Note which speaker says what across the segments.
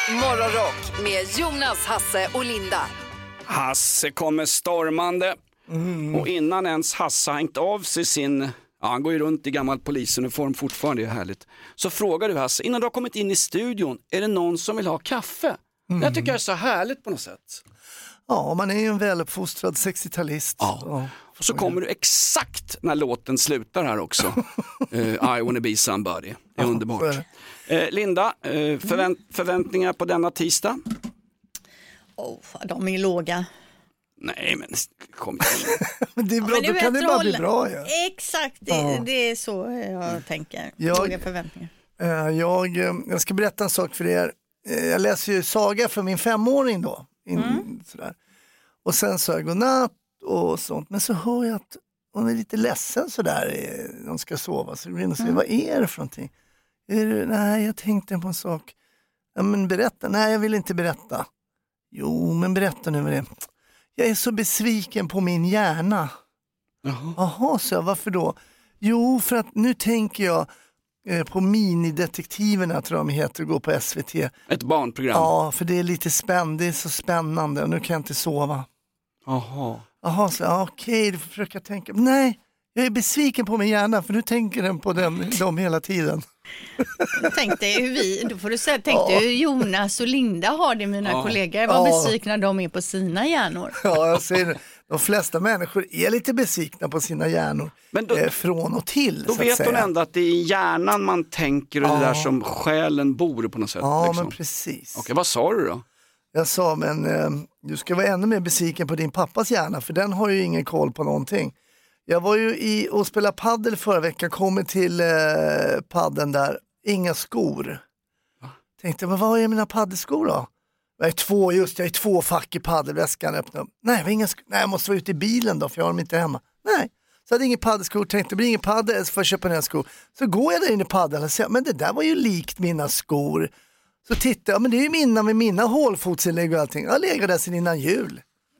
Speaker 1: Morgonrock med Jonas, Hasse och Linda.
Speaker 2: Hasse kommer stormande. Och innan ens Hasse har hängt av sig sin... Ja, han går ju runt i gammal polisuniform fortfarande, det är härligt. Så frågar du Hasse, innan du har kommit in i studion, är det någon som vill ha kaffe? Jag tycker det är så härligt på något sätt.
Speaker 3: Ja, man är ju en väluppfostrad 60-talist.
Speaker 2: Ja. Och så kommer du exakt när låten slutar här också. I wanna be somebody. Det är underbart. Linda, förväntningar på denna tisdag?
Speaker 4: De är låga.
Speaker 2: Nej, men kom
Speaker 3: Men det är bra, då kan det bara bli bra. Ja.
Speaker 4: Exakt, det är så jag tänker. Låga förväntningar.
Speaker 3: Jag ska berätta en sak för er. Jag läser ju saga för min 5-åring då. Sådär. Och sen så jag godnatt och sånt. Men så hör jag att hon är lite ledsen sådär när hon ska sova. Så jag går in och säger, vad är det för någonting? Nej, jag tänkte på en sak. Ja, men berätta. Nej, jag vill inte berätta. Jo, men berätta nu vad det är. Jag är så besviken på min hjärna. Jaha, så varför då? Jo, för att nu tänker jag på Minidetektiverna, tror jag de heter, går på SVT.
Speaker 2: Ett barnprogram.
Speaker 3: Ja, för det är lite spännande, det är så spännande och nu kan jag inte sova. Jaha, så okej, du får försöka tänka. Nej, jag är besviken på min hjärna för nu tänker den på dem hela tiden.
Speaker 4: Tänkte hur då får du säga, tänkte hur Jonas och Linda har det, mina kollegor. Vad besvikna de är på sina hjärnor.
Speaker 3: Ja, jag säger det. De flesta människor är lite besvikna på sina hjärnor. Men då, från och till.
Speaker 2: Då vet hon ändå att det är i hjärnan man tänker och det där som själen bor på något sätt.
Speaker 3: Ja,
Speaker 2: liksom.
Speaker 3: Men precis.
Speaker 2: Okej, vad sa du då?
Speaker 3: Jag sa, men du ska vara ännu mer besviken på din pappas hjärna, för den har ju ingen koll på någonting. Jag var ju och spelade paddel förra veckan, kommer till paddeln där, inga skor. Tänkte, men vad är mina paddelskor då? Jag är 2 fack i paddelväskan, öppna upp. Nej, jag måste vara ute i bilen då, för jag har dem inte hemma. Nej, så hade ingen paddelskor, tänkte det blir ingen paddel, så får jag köpa nya skor. Så går jag där in i paddeln och säger, men det där var ju likt mina skor. Så tittar jag, men det är ju mina hålfotsinlägg och allting. Jag lägger där sen innan jul.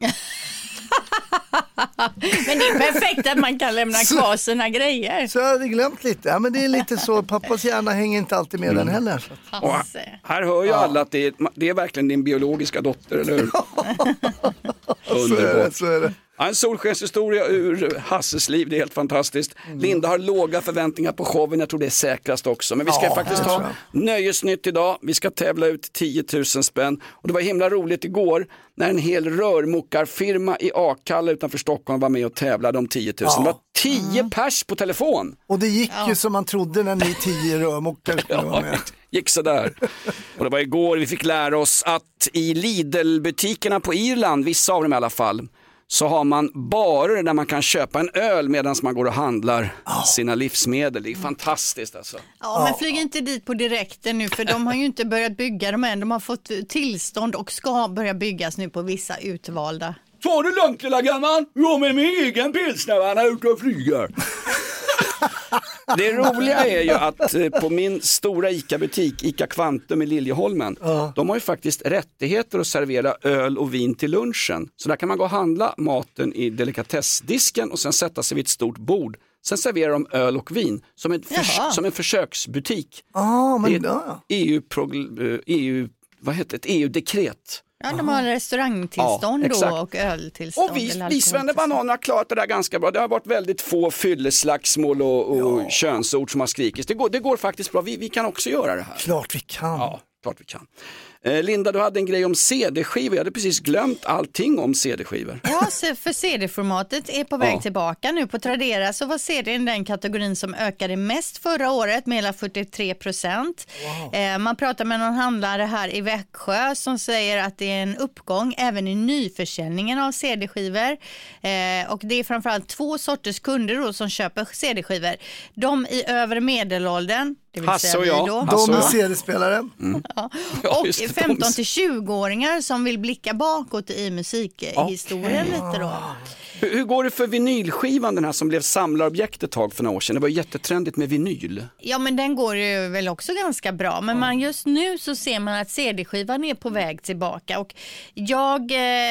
Speaker 4: Men det är perfekt att man kan lämna kvar sina grejer.
Speaker 3: Så jag hade glömt lite. Ja, men det är lite så, pappas hjärna hänger inte alltid med den heller.
Speaker 2: Och här hör ju alla att det är verkligen din biologiska dotter, eller hur? Underbart.
Speaker 3: Så är det.
Speaker 2: En solskenshistoria ur Hasses liv, det är helt fantastiskt. Linda har låga förväntningar på showen, jag tror det är säkrast också. Men vi ska faktiskt ha nöjesnytt idag. Vi ska tävla ut 10 000 spänn. Och det var himla roligt igår när en hel rörmokarfirma i Akalla utanför Stockholm var med och tävlade om 10 000. Det var 10 pers på telefon.
Speaker 3: Och det gick ju som man trodde när ni 10 rörmokare skulle vara med.
Speaker 2: Gick så där. Och det var igår vi fick lära oss att i Lidl-butikerna på Irland, vissa av dem i alla fall, så har man barer där man kan köpa en öl medan man går och handlar sina livsmedel. Det är fantastiskt alltså.
Speaker 4: Ja, men flyg inte dit på direkten nu, för de har ju inte börjat bygga dem än. De har fått tillstånd och ska börja byggas nu på vissa utvalda.
Speaker 2: Ta det lugnt lilla gammal. Jag med min egen pilsner när han är ute och flyger. Det roliga är ju att på min stora ICA-butik, ICA Kvantum i Liljeholmen, de har ju faktiskt rättigheter att servera öl och vin till lunchen. Så där kan man gå och handla maten i delikatessdisken och sen sätta sig vid ett stort bord. Sen serverar de öl och vin som en försöksbutik.
Speaker 3: Men
Speaker 2: det är ett EU-dekret.
Speaker 4: Ja, de har restaurangtillstånd då och öltillstånd.
Speaker 2: Och vi svennebananer har klarat det där ganska bra. Det har varit väldigt få fylleslagsmål och könsord som har skrikits. Det går faktiskt bra. Vi kan också göra det här.
Speaker 3: Klart vi kan.
Speaker 2: Ja, klart vi kan. Linda, du hade en grej om CD-skivor. Jag hade precis glömt allting om CD-skivor. Ja,
Speaker 4: för CD-formatet är på väg tillbaka nu. På Tradera så var CD den kategorin som ökade mest förra året med hela 43%. Wow. Man pratar med någon handlare här i Växjö som säger att det är en uppgång även i nyförsäljningen av CD-skivor. Och det är framförallt 2 sorters kunder då som köper CD-skivor. De i övre medelåldern, det vill
Speaker 2: Hasse
Speaker 4: säga
Speaker 2: och jag.
Speaker 3: De är CD-spelare.
Speaker 4: Ja. Och 15-20-åringar som vill blicka bakåt i musikhistorien lite då.
Speaker 2: Hur går det för vinylskivan, den här som blev samlarobjekt ett tag för några år sedan? Det var jättetrendigt med vinyl.
Speaker 4: Ja, men den går ju väl också ganska bra. Men just nu så ser man att CD-skivan är på väg tillbaka. Och jag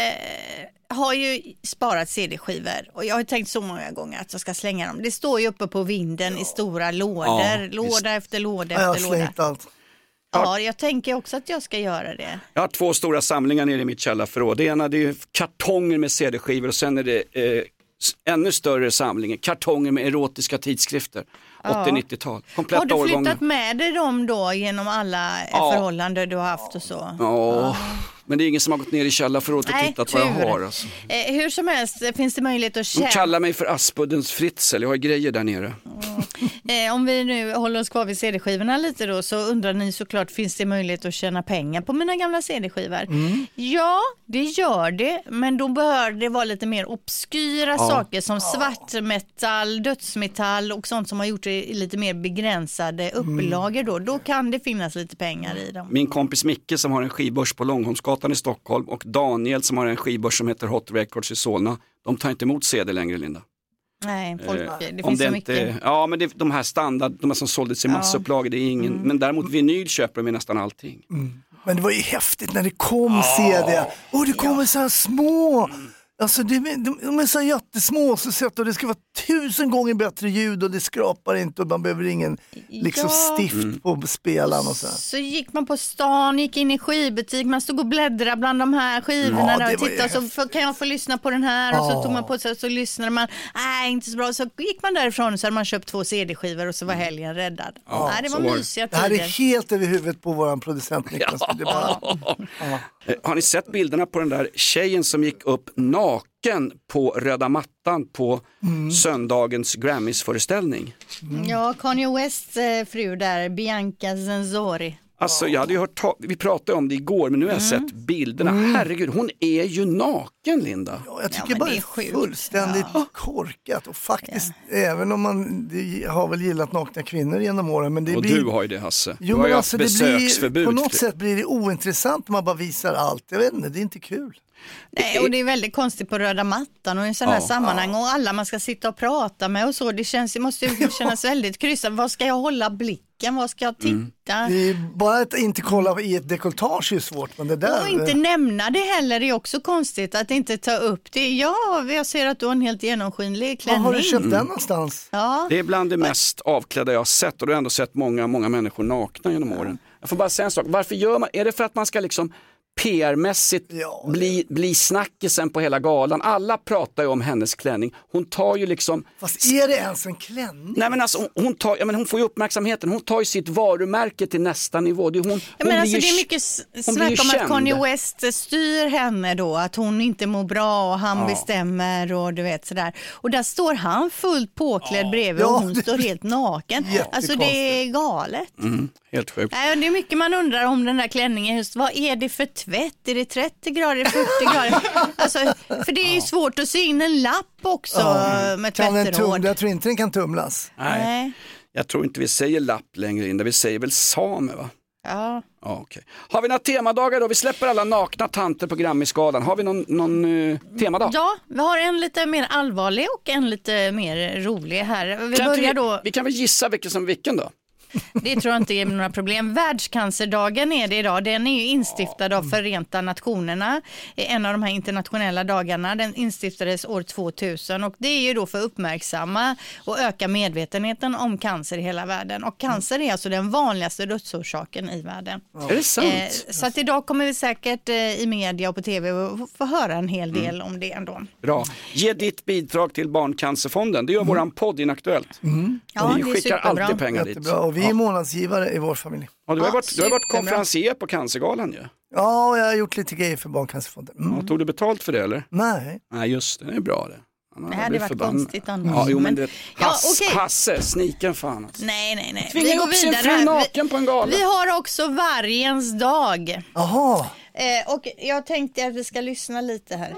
Speaker 4: har ju sparat CD-skivor och jag har tänkt så många gånger att jag ska slänga dem. Det står ju uppe på vinden i stora lådor. Låda efter låda efter låda.
Speaker 3: Slängt allt.
Speaker 4: Ja, jag tänker också att jag ska göra det.
Speaker 2: Jag har 2 stora samlingar nere i mitt källarförråd. Det ena det är kartonger med CD-skivor och sen är det ännu större samlingar, kartonger med erotiska tidskrifter. 80-90-tal. Kompletta
Speaker 4: har du flyttat
Speaker 2: årgångar.
Speaker 4: med dig dem då genom alla förhållanden du har haft och så?
Speaker 2: Ja. Men det är ingen som har gått ner i källarförrådet och tittat vad jag har. Alltså.
Speaker 4: Hur som helst finns det möjlighet att
Speaker 2: De kallar mig för Aspuddens Fritzl, jag har grejer där nere.
Speaker 4: Om vi nu håller oss kvar vid CD-skivorna lite då, så undrar ni såklart, finns det möjlighet att tjäna pengar på mina gamla CD-skivor? Ja, det gör det, men då bör det vara lite mer obskyra saker som svartmetall, dödsmetall och sånt som har gjort det i lite mer begränsade upplagor då. Då kan det finnas lite pengar i dem.
Speaker 2: Min kompis Micke som har en skivbörs på Långholmsgatan i Stockholm och Daniel som har en skivbörs som heter Hot Records i Solna, de tar inte emot CD längre, Linda.
Speaker 4: Nej, det
Speaker 2: om
Speaker 4: finns
Speaker 2: det
Speaker 4: så
Speaker 2: inte,
Speaker 4: mycket.
Speaker 2: ja, men de här standard, de här som såldes i massupplagor, det är ingen. Men däremot vinyl köper de i nästan allting.
Speaker 3: Men det var ju häftigt när det kom CD. Och det kommer så här små. Alltså de är så jättesmå så sett, och det ska vara 1000 gånger bättre ljud och det skrapar inte och man behöver ingen liksom stift på spelaren och så.
Speaker 4: Så gick man på stan, gick in i skivbutik, man stod och bläddrade bland de här skivorna där och tittade, så kan jag få lyssna på den här och så tog man på sig och så lyssnade man, inte så bra, så gick man därifrån och så hade man köpt 2 CD-skivor och så var helgen räddad. Det var mysiga tider.
Speaker 3: Det här är helt över huvudet på våran producent Niklas.
Speaker 2: Har ni sett bilderna på den där tjejen som gick upp naken på röda mattan på söndagens Grammys-föreställning?
Speaker 4: Ja, Kanye Wests fru där, Bianca Zenzori.
Speaker 2: Alltså jag hade ju hört, vi pratade om det igår, men nu har jag sett bilderna. Herregud, hon är ju naken, Linda.
Speaker 3: Ja, jag tycker bara det är fullständigt korkat. Och faktiskt, även om man har väl gillat nakna kvinnor genom åren. Men det
Speaker 2: och
Speaker 3: blir...
Speaker 2: du har ju det, Hasse.
Speaker 3: Jo,
Speaker 2: men
Speaker 3: alltså,
Speaker 2: besöksförbud.
Speaker 3: på något sätt blir det ointressant om man bara visar allt. Jag vet inte, det är inte kul.
Speaker 4: Nej, och det är väldigt konstigt på röda mattan och i sådana här sammanhang och alla man ska sitta och prata med och så, det måste ju kännas väldigt kryssat. Vad ska jag hålla blicken? Vad ska jag titta?
Speaker 3: Det är bara att inte kolla i ett dekoltage är svårt, men det där...
Speaker 4: Och inte nämna det heller är också konstigt, att inte ta upp det. Ja, jag ser att du har en helt genomskinlig klänning.
Speaker 3: Var har du köpt den någonstans?
Speaker 4: Ja.
Speaker 2: Det är bland det mest avklädda jag har sett, och du har ändå sett många människor nakna genom åren. Jag får bara säga en sak, varför gör man, är det för att man ska liksom PR-mässigt bli snackisen på hela galan? Alla pratar ju om hennes klänning. Hon tar ju liksom...
Speaker 3: Fast är det ens en klänning?
Speaker 2: Nej, men alltså, hon får ju uppmärksamheten. Hon tar ju sitt varumärke till nästa nivå. Det
Speaker 4: är mycket snack om att Kanye West styr henne då. Att hon inte mår bra och han bestämmer och du vet sådär. Och där står han fullt påklädd bredvid och hon står helt naken. Alltså det är galet.
Speaker 2: Helt sjukt.
Speaker 4: Det är mycket man undrar om den där klänningen. Just, vad är det för tvätt? Är det 30 grader, är det 40 grader? Alltså, för det är ju svårt att sy in en lapp också med tvätteråd.
Speaker 3: Jag tror inte den kan tumlas.
Speaker 2: Nej. Jag tror inte vi säger lapp längre in. Vi säger väl same, va?
Speaker 4: Ja.
Speaker 2: Okay. Har vi några temadagar då? Vi släpper alla nakna tanter på Grammy-skalan. Har vi någon temadag?
Speaker 4: Ja, vi har en lite mer allvarlig och en lite mer rolig här.
Speaker 2: Vi kan väl gissa vilken då?
Speaker 4: Det tror jag inte är några problem. Världscancerdagen är det idag. Den är ju instiftad av Förenta Nationerna. En av de här internationella dagarna. Den instiftades år 2000 och det är ju då för att uppmärksamma och öka medvetenheten om cancer i hela världen. Och cancer är alltså den vanligaste dödsorsaken i världen.
Speaker 2: Är det sant?
Speaker 4: Så att idag kommer vi säkert i media och på tv få höra en hel del om det ändå.
Speaker 2: Bra. Ge ditt bidrag till Barncancerfonden. Det gör våran podd Inaktuellt.
Speaker 4: Ja,
Speaker 2: vi skickar alltid pengar dit.
Speaker 3: Och vi är månadsgivare i vår familj.
Speaker 2: Ja, du har varit konferencier på Cancergalan ju.
Speaker 3: Ja, och jag har gjort lite grejer för Barncancerfonden.
Speaker 2: Tog du betalt för det eller?
Speaker 3: Nej.
Speaker 2: Nej, just det. Det är bra det.
Speaker 4: Det hade varit konstigt annars.
Speaker 2: Ja, jo, men Hasse, sniken fan. Alltså.
Speaker 4: Nej.
Speaker 2: Tvinga upp sin fru naken på en gala.
Speaker 4: Vi har också vargens dag.
Speaker 3: Jaha.
Speaker 4: Och jag tänkte att vi ska lyssna lite här.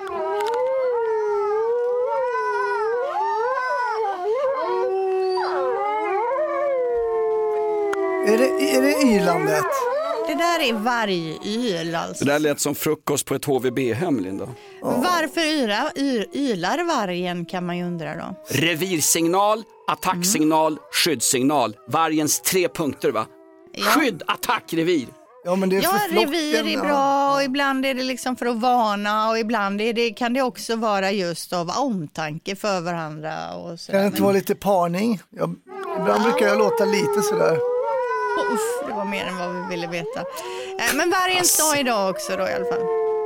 Speaker 3: Är det ylandet?
Speaker 4: Det där är vargyl alltså.
Speaker 2: Det där lät som frukost på ett HVB-hem, Linda.
Speaker 4: Varför ylar vargen kan man ju undra då.
Speaker 2: Revirsignal, attacksignal, skyddssignal. Vargens 3 punkter, va? Ja. Skydd, attack, revir.
Speaker 3: Ja, men det är
Speaker 4: revir är bra och ibland är det liksom för att varna och ibland kan det också vara just av omtanke för varandra. Och
Speaker 3: kan det inte vara lite parning? Ibland brukar jag låta lite sådär.
Speaker 4: Det var mer än vad vi ville veta. Men vargens dag idag också då i alla fall.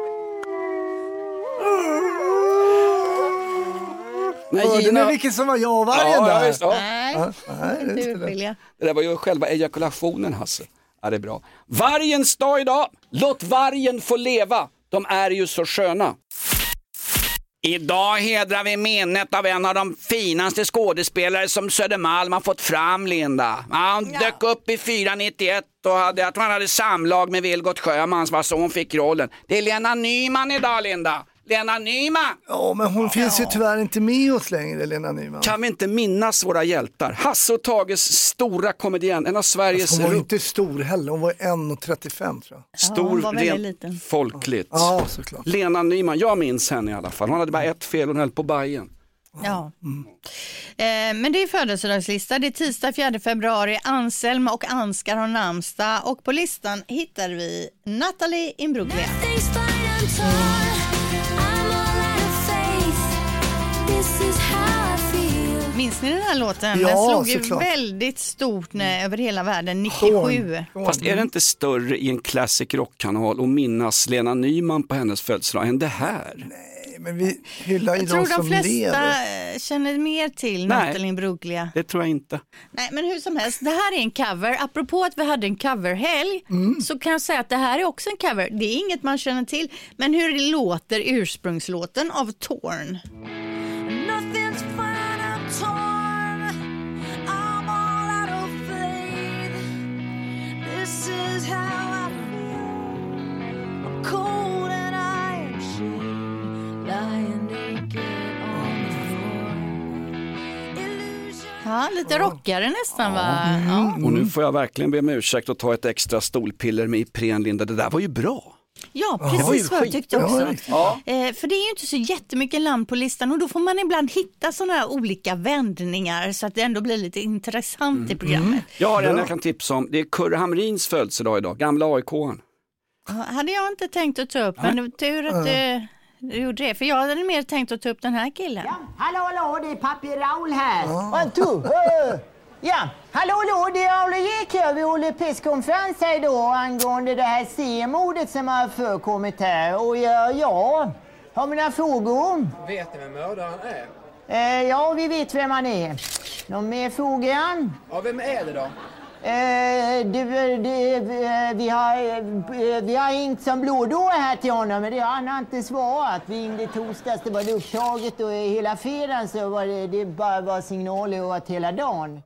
Speaker 3: Hörde ni vilket som var jag och vargen där?
Speaker 2: Just, ja.
Speaker 4: Nej,
Speaker 2: det där var ju själva ejakulationen, Hasse. Ja, det är bra. Vargens dag idag. Låt vargen få leva. De är ju så sköna. Idag hedrar vi minnet av en av de finaste skådespelare som Södermalm har fått fram, Linda. Han dök upp i 491 och han hade samlag med Vilgot Sjöman, så hon fick rollen. Det är Lena Nyman idag, Linda. Lena Nyman!
Speaker 3: Ja, men hon finns ju tyvärr inte med oss längre, Lena Nyman.
Speaker 2: Kan vi inte minnas våra hjältar? Hasse och Tages stora komedian, en av Sveriges...
Speaker 3: Hon var inte stor heller, hon var 1,35 tror jag.
Speaker 2: Stor, rent folkligt.
Speaker 3: Ja, såklart.
Speaker 2: Lena Nyman, jag minns henne i alla fall. Hon hade bara ett fel, hon höll på Bajen.
Speaker 4: Ja. Men det är födelsedagslista. Det är tisdag 4 februari. Anselm och Ansgar har namnsdag. Och på listan hittar vi Natalie Imbruglia. Minns ni den här låten? Den slog ju väldigt stort över hela världen 97.
Speaker 2: Fast är det inte större i en classic rockkanal att minnas Lena Nyman på hennes födelsedag än det här?
Speaker 3: Nej, men vi hyllar ju de som lever.
Speaker 4: Jag tror de flesta känner mer till Natalie Imbruglia.
Speaker 2: Det tror jag inte.
Speaker 4: Nej, men hur som helst, det här är en cover. Apropå att vi hade en coverhelg så kan jag säga att det här är också en cover. Det är inget man känner till, men hur det låter ursprungslåten av Torn. Ja, lite rockare nästan va? Ja.
Speaker 2: Och nu får jag verkligen be om ursäkt och ta ett extra stolpiller med Ipren, Linda. Det där var ju bra.
Speaker 4: Ja, precis vad jag tyckte också. För det är ju inte så jättemycket land på listan och då får man ibland hitta sådana här olika vändningar så att det ändå blir lite intressant i programmet.
Speaker 2: Jag har en jag kan tipsa om. Det är Kurre Hamrins födelsedag idag, gamla AIK-an.
Speaker 4: Hade jag inte tänkt att ta upp, men det var tur att du gjorde det. För jag hade mer tänkt att ta upp den här killen.
Speaker 5: Ja, hallå, det är pappi Raul här. Ja, hallå, det är Olle Ek här. Vi håller presskonferens här idag angående det här CM-mordet som har förekommit här. Och har vi några frågor?
Speaker 6: Vet ni vem mördaren är?
Speaker 5: Ja, vi vet vem han är. Någon mer frågan?
Speaker 6: Ja, vem är det då?
Speaker 5: Vi har ringt som blådår här till honom, men det har han inte svarat. Vi ringde torsdags, det var det upptaget och hela fredagen så var det bara var signaler åt hela dagen.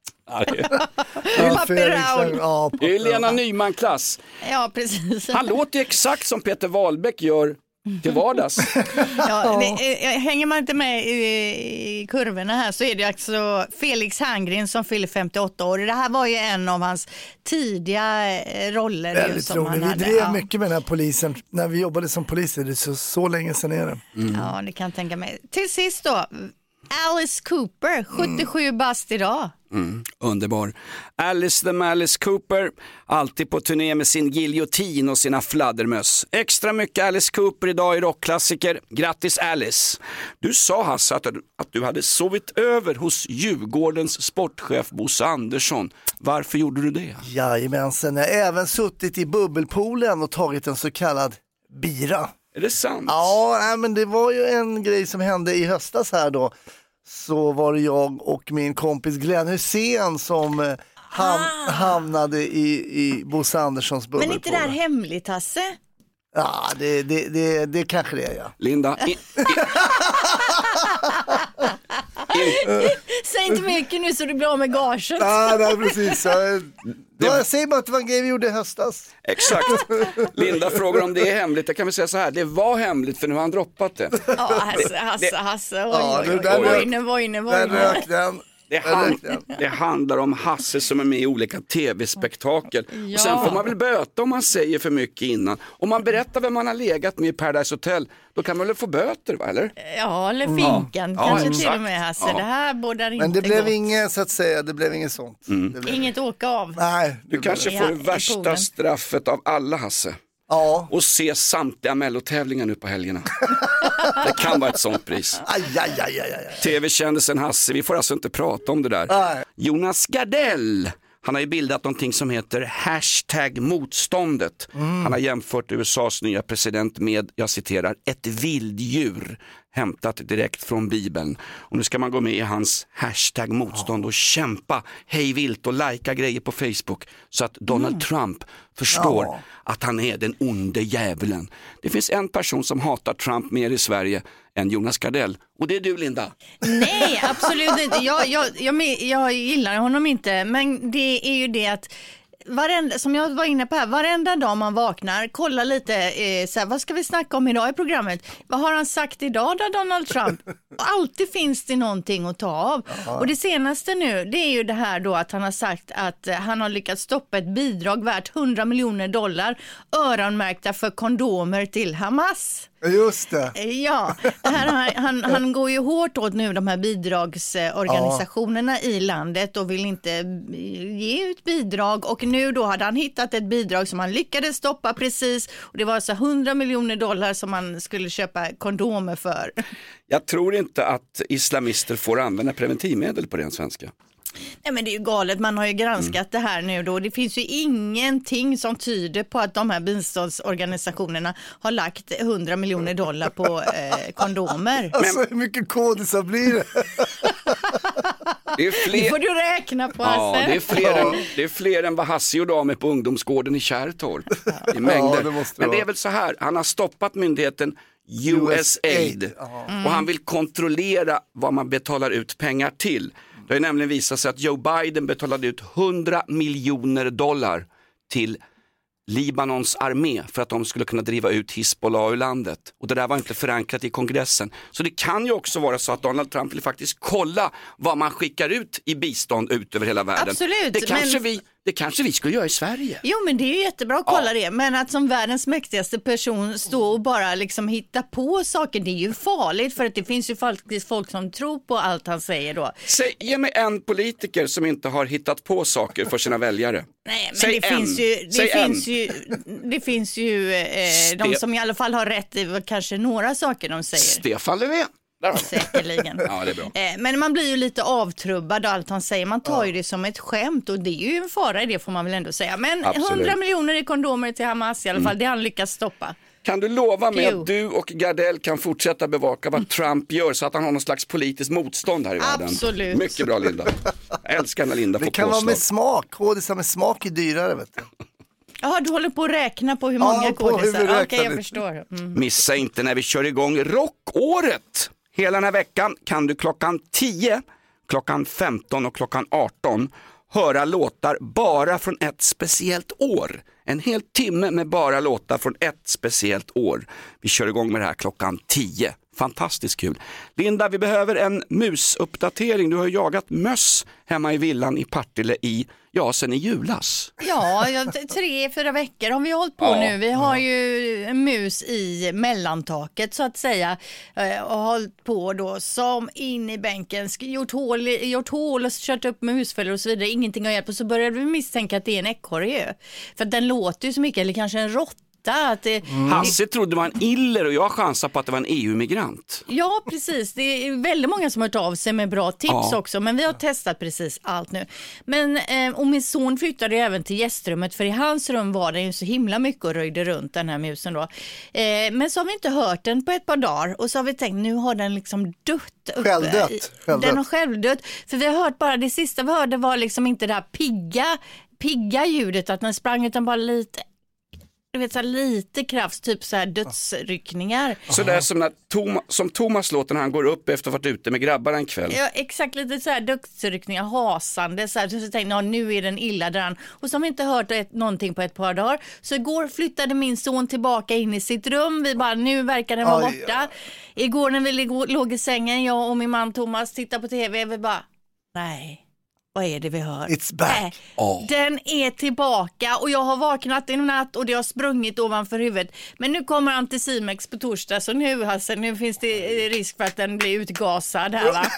Speaker 2: Det är Lena Nyman-klass.
Speaker 4: Ja, precis.
Speaker 2: Han låter exakt som Peter Wahlbeck gör till vardags.
Speaker 4: Hänger man inte med i kurvorna här så är det alltså Felix Herngren som fyller 58 år. Det här var ju en av hans tidiga roller.
Speaker 3: Väldigt roligt. Vi drev mycket med den här polisen. När vi jobbade som poliser, det är så länge sedan är det.
Speaker 4: Ja, det kan jag tänka mig. Till sist då, Alice Cooper, 77 bast idag.
Speaker 2: Underbar. Alice the Malice Cooper, alltid på turné med sin giljotin och sina fladdermöss. Extra mycket Alice Cooper idag i rockklassiker. Grattis Alice. Du sa, Hasse, att du hade sovit över hos Djurgårdens sportchef Bosse Andersson. Varför gjorde du det?
Speaker 3: Jajamensan, jag har även suttit i bubbelpoolen och tagit en så kallad bira.
Speaker 2: Är det sant?
Speaker 3: Ja, men det var ju en grej som hände i höstas här då. Så var det jag och min kompis Glenn Hussein som hamnade i Bosse Anderssons bubbelpool.
Speaker 4: Men inte det här hemligt, Hasse?
Speaker 3: Ja, det kanske det är, ja.
Speaker 2: Linda.
Speaker 4: Säg inte mycket nu så du blir av med gaget.
Speaker 3: Nej, precis. Jag säger bara att det var en grej vi gjorde i höstas.
Speaker 2: Exakt. Linda frågar om det är hemligt. Jag kan väl säga så här, det var hemligt för nu har han droppat det.
Speaker 4: Ja, Hasse.
Speaker 2: Det handlar om Hasse som är med i olika tv-spektakel. Ja. Och sen får man väl böta om man säger för mycket innan. Om man berättar vem man har legat med i Paradise Hotel, då kan man väl få böter, va, eller?
Speaker 4: Ja, eller finkan. Kanske till och med, Hasse. Ja. Det här borde inte.
Speaker 3: Men det blev inget, så att säga, det blev inget sånt.
Speaker 4: Inget åka av.
Speaker 3: Nej.
Speaker 2: Du kanske får det värsta straffet av alla, Hasse.
Speaker 3: Ja.
Speaker 2: Och se samtliga mellotävlingar nu på helgerna. Det kan vara ett sånt pris.
Speaker 3: Aj.
Speaker 2: TV-kändisen Hasse, vi får alltså inte prata om det där.
Speaker 3: Nej.
Speaker 2: Jonas Gardell Han har ju bildat någonting som heter #motståndet. Han har jämfört USAs nya president med, jag citerar, ett vilddjur hämtat direkt från Bibeln. Och nu ska man gå med i hans #motstånd och kämpa hej vilt och lajka grejer på Facebook så att Donald Trump förstår att han är den onde djävulen. Det finns en person som hatar Trump mer i Sverige än Jonas Gardell. Och det är du, Linda.
Speaker 4: Nej, absolut inte. Jag gillar honom inte. Men det är ju det att som jag var inne på här, varenda dag man vaknar, kolla lite så här, vad ska vi snacka om idag i programmet? Vad har han sagt idag då, Donald Trump? Alltid finns det någonting att ta av. Och det senaste nu, det är ju det här då att han har sagt att han har lyckats stoppa ett bidrag värt $100 miljoner öronmärkta för kondomer till Hamas.
Speaker 3: Just det.
Speaker 4: Ja, det här, han går ju hårt åt nu de här bidragsorganisationerna i landet och vill inte ge ut bidrag, och nu då hade han hittat ett bidrag som han lyckades stoppa precis, och det var alltså $100 miljoner som man skulle köpa kondomer för.
Speaker 2: Jag tror inte att islamister får använda preventivmedel på ren svenska.
Speaker 4: Nej, men det är ju galet, man har ju granskat det här nu då. Det finns ju ingenting som tyder på att de här biståndsorganisationerna har lagt $100 miljoner på kondomer.
Speaker 3: Alltså hur mycket kodisar blir det?
Speaker 2: Det är fler...
Speaker 4: Det får du räkna på.
Speaker 2: Ja, det är fler än vad Hasse gjorde av med på ungdomsgården i Kärrtorp. I mängder. Men det är väl så här, han har stoppat myndigheten USAID och han vill kontrollera vad man betalar ut pengar till. Det har nämligen visat sig att Joe Biden betalade ut $100 miljoner till Libanons armé för att de skulle kunna driva ut Hizbollah ur landet. Och det där var inte förankrat i kongressen. Så det kan ju också vara så att Donald Trump vill faktiskt kolla vad man skickar ut i bistånd ut över hela världen.
Speaker 4: Absolut.
Speaker 2: Det kanske vi skulle göra i Sverige.
Speaker 4: Jo, men det är ju jättebra att kolla det. Men att som världens mäktigaste person stå och bara liksom hitta på saker, det är ju farligt, för att det finns ju faktiskt folk som tror på allt han säger då.
Speaker 2: Ge mig en politiker som inte har hittat på saker för sina väljare.
Speaker 4: Nej, men det finns ju de som i alla fall har rätt i kanske några saker de säger.
Speaker 2: Stefan Löfven.
Speaker 4: Säkerligen.
Speaker 2: Ja, det är bra.
Speaker 4: Men man blir ju lite avtrubbad av allt han säger. Man tar ju det som ett skämt, och det är ju en fara i det, får man väl ändå säga. Men absolut. 100 miljoner i kondomer till Hamas i alla fall, det han lyckas stoppa.
Speaker 2: Kan du lova mig att du och Gardell kan fortsätta bevaka vad Trump gör så att han har någon slags politiskt motstånd här i världen?
Speaker 4: Absolut.
Speaker 2: Mycket bra, Linda. Jag älskar när Linda får
Speaker 3: påslag. Det kan vara med smak. Kodisar med smak är dyrare, vet du.
Speaker 4: Ja, du håller på att räkna på hur många kodisar. Okej, jag förstår.
Speaker 2: Missa inte när vi kör igång rockåret. Hela den här veckan kan du klockan 10, klockan 15 och klockan 18 höra låtar bara från ett speciellt år. En hel timme med bara låtar från ett speciellt år. Vi kör igång med det här klockan 10. Fantastiskt kul. Linda, vi behöver en musuppdatering. Du har jagat möss hemma i villan i Partille sen i julas.
Speaker 4: Ja, 3-4 veckor har vi hållit på nu. Vi har ju en mus i mellantaket så att säga, och hållit på då som in i bänken, gjort hål och kört upp med husfällor och så vidare. Ingenting har hjälpt, och så började vi misstänka att det är en ekorre. För att den låter ju så mycket, eller kanske en råtta. Hasse trodde det var en iller, och jag chansar på att det var en EU-migrant. Ja, precis. Det är väldigt många som har hört av sig med bra tips också, men vi har testat precis allt nu. Men, och min son flyttade även till gästrummet, för i hans rum var det ju så himla mycket och röjde runt den här musen då. Men så har vi inte hört den på ett par dagar, och så har vi tänkt, nu har den liksom dött uppe. Självdött. Den har självdött, för vi har hört bara, det sista vi hörde var liksom inte det här pigga ljudet, att den sprang, utan bara lite lite kraft, typ så här dödsryckningar. Så där som Thomas låter när han går upp efter att ha varit ute med grabbar en kväll. Ja, exakt, lite så här dödsryckningar, hasande så tänkte jag, nu är den illa dran. Och så har vi inte hört någonting på ett par dagar. Så igår flyttade min son tillbaka in i sitt rum. Vi bara, nu verkar den vara borta. Igår när vi låg i sängen, jag och min man Thomas tittade på tv, vi bara, nej. Vad är det vi hör? It's back. Den är tillbaka, och jag har vaknat i natt och det har sprungit ovanför huvudet. Men nu kommer Anticimex på torsdag, så nu finns det risk för att den blir utgasad här, va?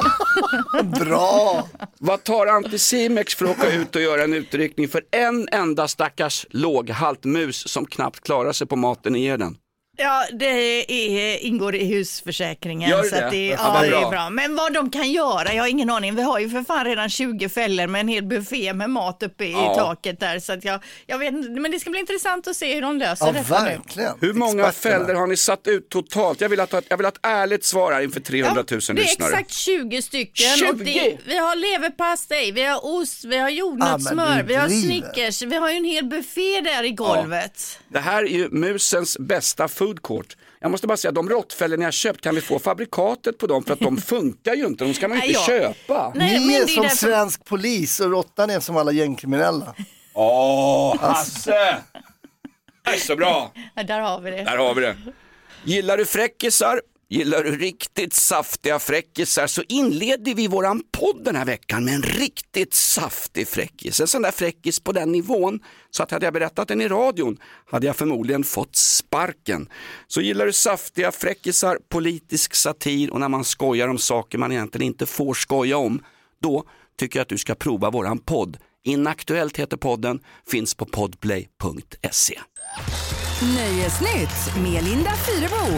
Speaker 4: Bra! Vad tar Anticimex för att åka ut och göra en utryckning för en enda stackars låghalt mus som knappt klarar sig på maten i den? Ja, det ingår i husförsäkringen.
Speaker 2: Gör
Speaker 4: så
Speaker 2: det?
Speaker 4: att det är bra. Men vad de kan göra, jag har ingen aning. Vi har ju för fan redan 20 fällor med en hel buffé med mat uppe i taket där. Så att jag vet inte, men det ska bli intressant att se hur de löser det.
Speaker 3: Verkligen.
Speaker 2: Hur många fällor har ni satt ut totalt? Jag vill ha ett ärligt svar här inför 300 000 lyssnare.
Speaker 4: Det är exakt 20 stycken.
Speaker 2: 20?
Speaker 4: Och vi har leverpastej, vi har ost, vi har jordnötssmör, vi har Snickers. Vi har ju en hel buffé där i golvet.
Speaker 2: Det här är ju musens bästa food court. Jag måste bara säga, de råttfällor ni har köpt, kan vi få fabrikatet på dem? För att de funkar ju inte, de ska man inte köpa.
Speaker 3: Nej, ni är som svensk polis och råttan är som alla gängkriminella.
Speaker 2: Hasse! Det är så bra.
Speaker 4: Där har vi det.
Speaker 2: Där har vi det. Gillar du fräckisar? Gillar du riktigt saftiga fräckisar så inleder vi våran podd den här veckan med en riktigt saftig fräckis. En sån där fräckis på den nivån så att hade jag berättat den i radion hade jag förmodligen fått sparken. Så gillar du saftiga fräckisar, politisk satir och när man skojar om saker man egentligen inte får skoja om, då tycker jag att du ska prova våran podd. Inaktuellt heter podden, finns på podplay.se.
Speaker 1: Nöjesnytt med Linda Fyrebo.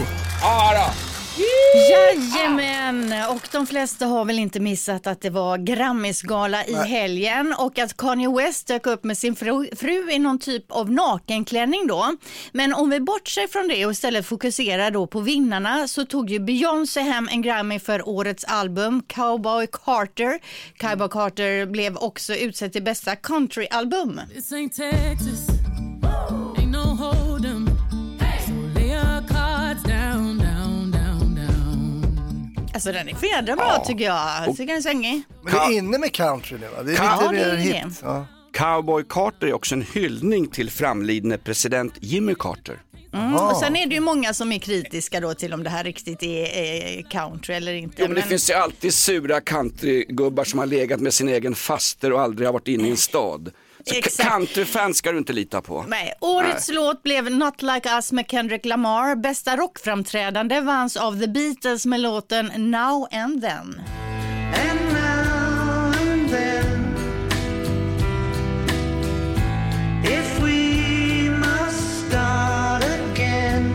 Speaker 4: Jajamän, och de flesta har väl inte missat att det var Grammisgala i helgen och att Kanye West dök upp med sin fru i någon typ av nakenklänning då. Men om vi bortser från det och istället fokuserar då på vinnarna så tog ju Beyoncé hem en Grammy för årets album Cowboy Carter. Cowboy Carter blev också utsedd till bästa countryalbum.
Speaker 7: This ain't Texas. Ain't no hold'em. So lay your cards down, down, down, down.
Speaker 4: Alltså den är fjädra bra tycker jag. Tycker den är svängig.
Speaker 3: Men det är inne med country nu va? Det är lite mer hit.
Speaker 2: Cowboy Carter är också en hyllning till framlidne president Jimmy Carter.
Speaker 4: Och sen är det ju många som är kritiska då till om det här riktigt är country eller inte.
Speaker 2: Jo, men det finns ju alltid sura countrygubbar som har legat med sin egen faster och aldrig har varit inne i en stad. Så countryfans ska du inte lita på.
Speaker 4: Nej, årets låt blev Not Like Us med Kendrick Lamar. Bästa rockframträdande vanns av The Beatles med låten Now and Then.
Speaker 8: And now and then, if we must start again,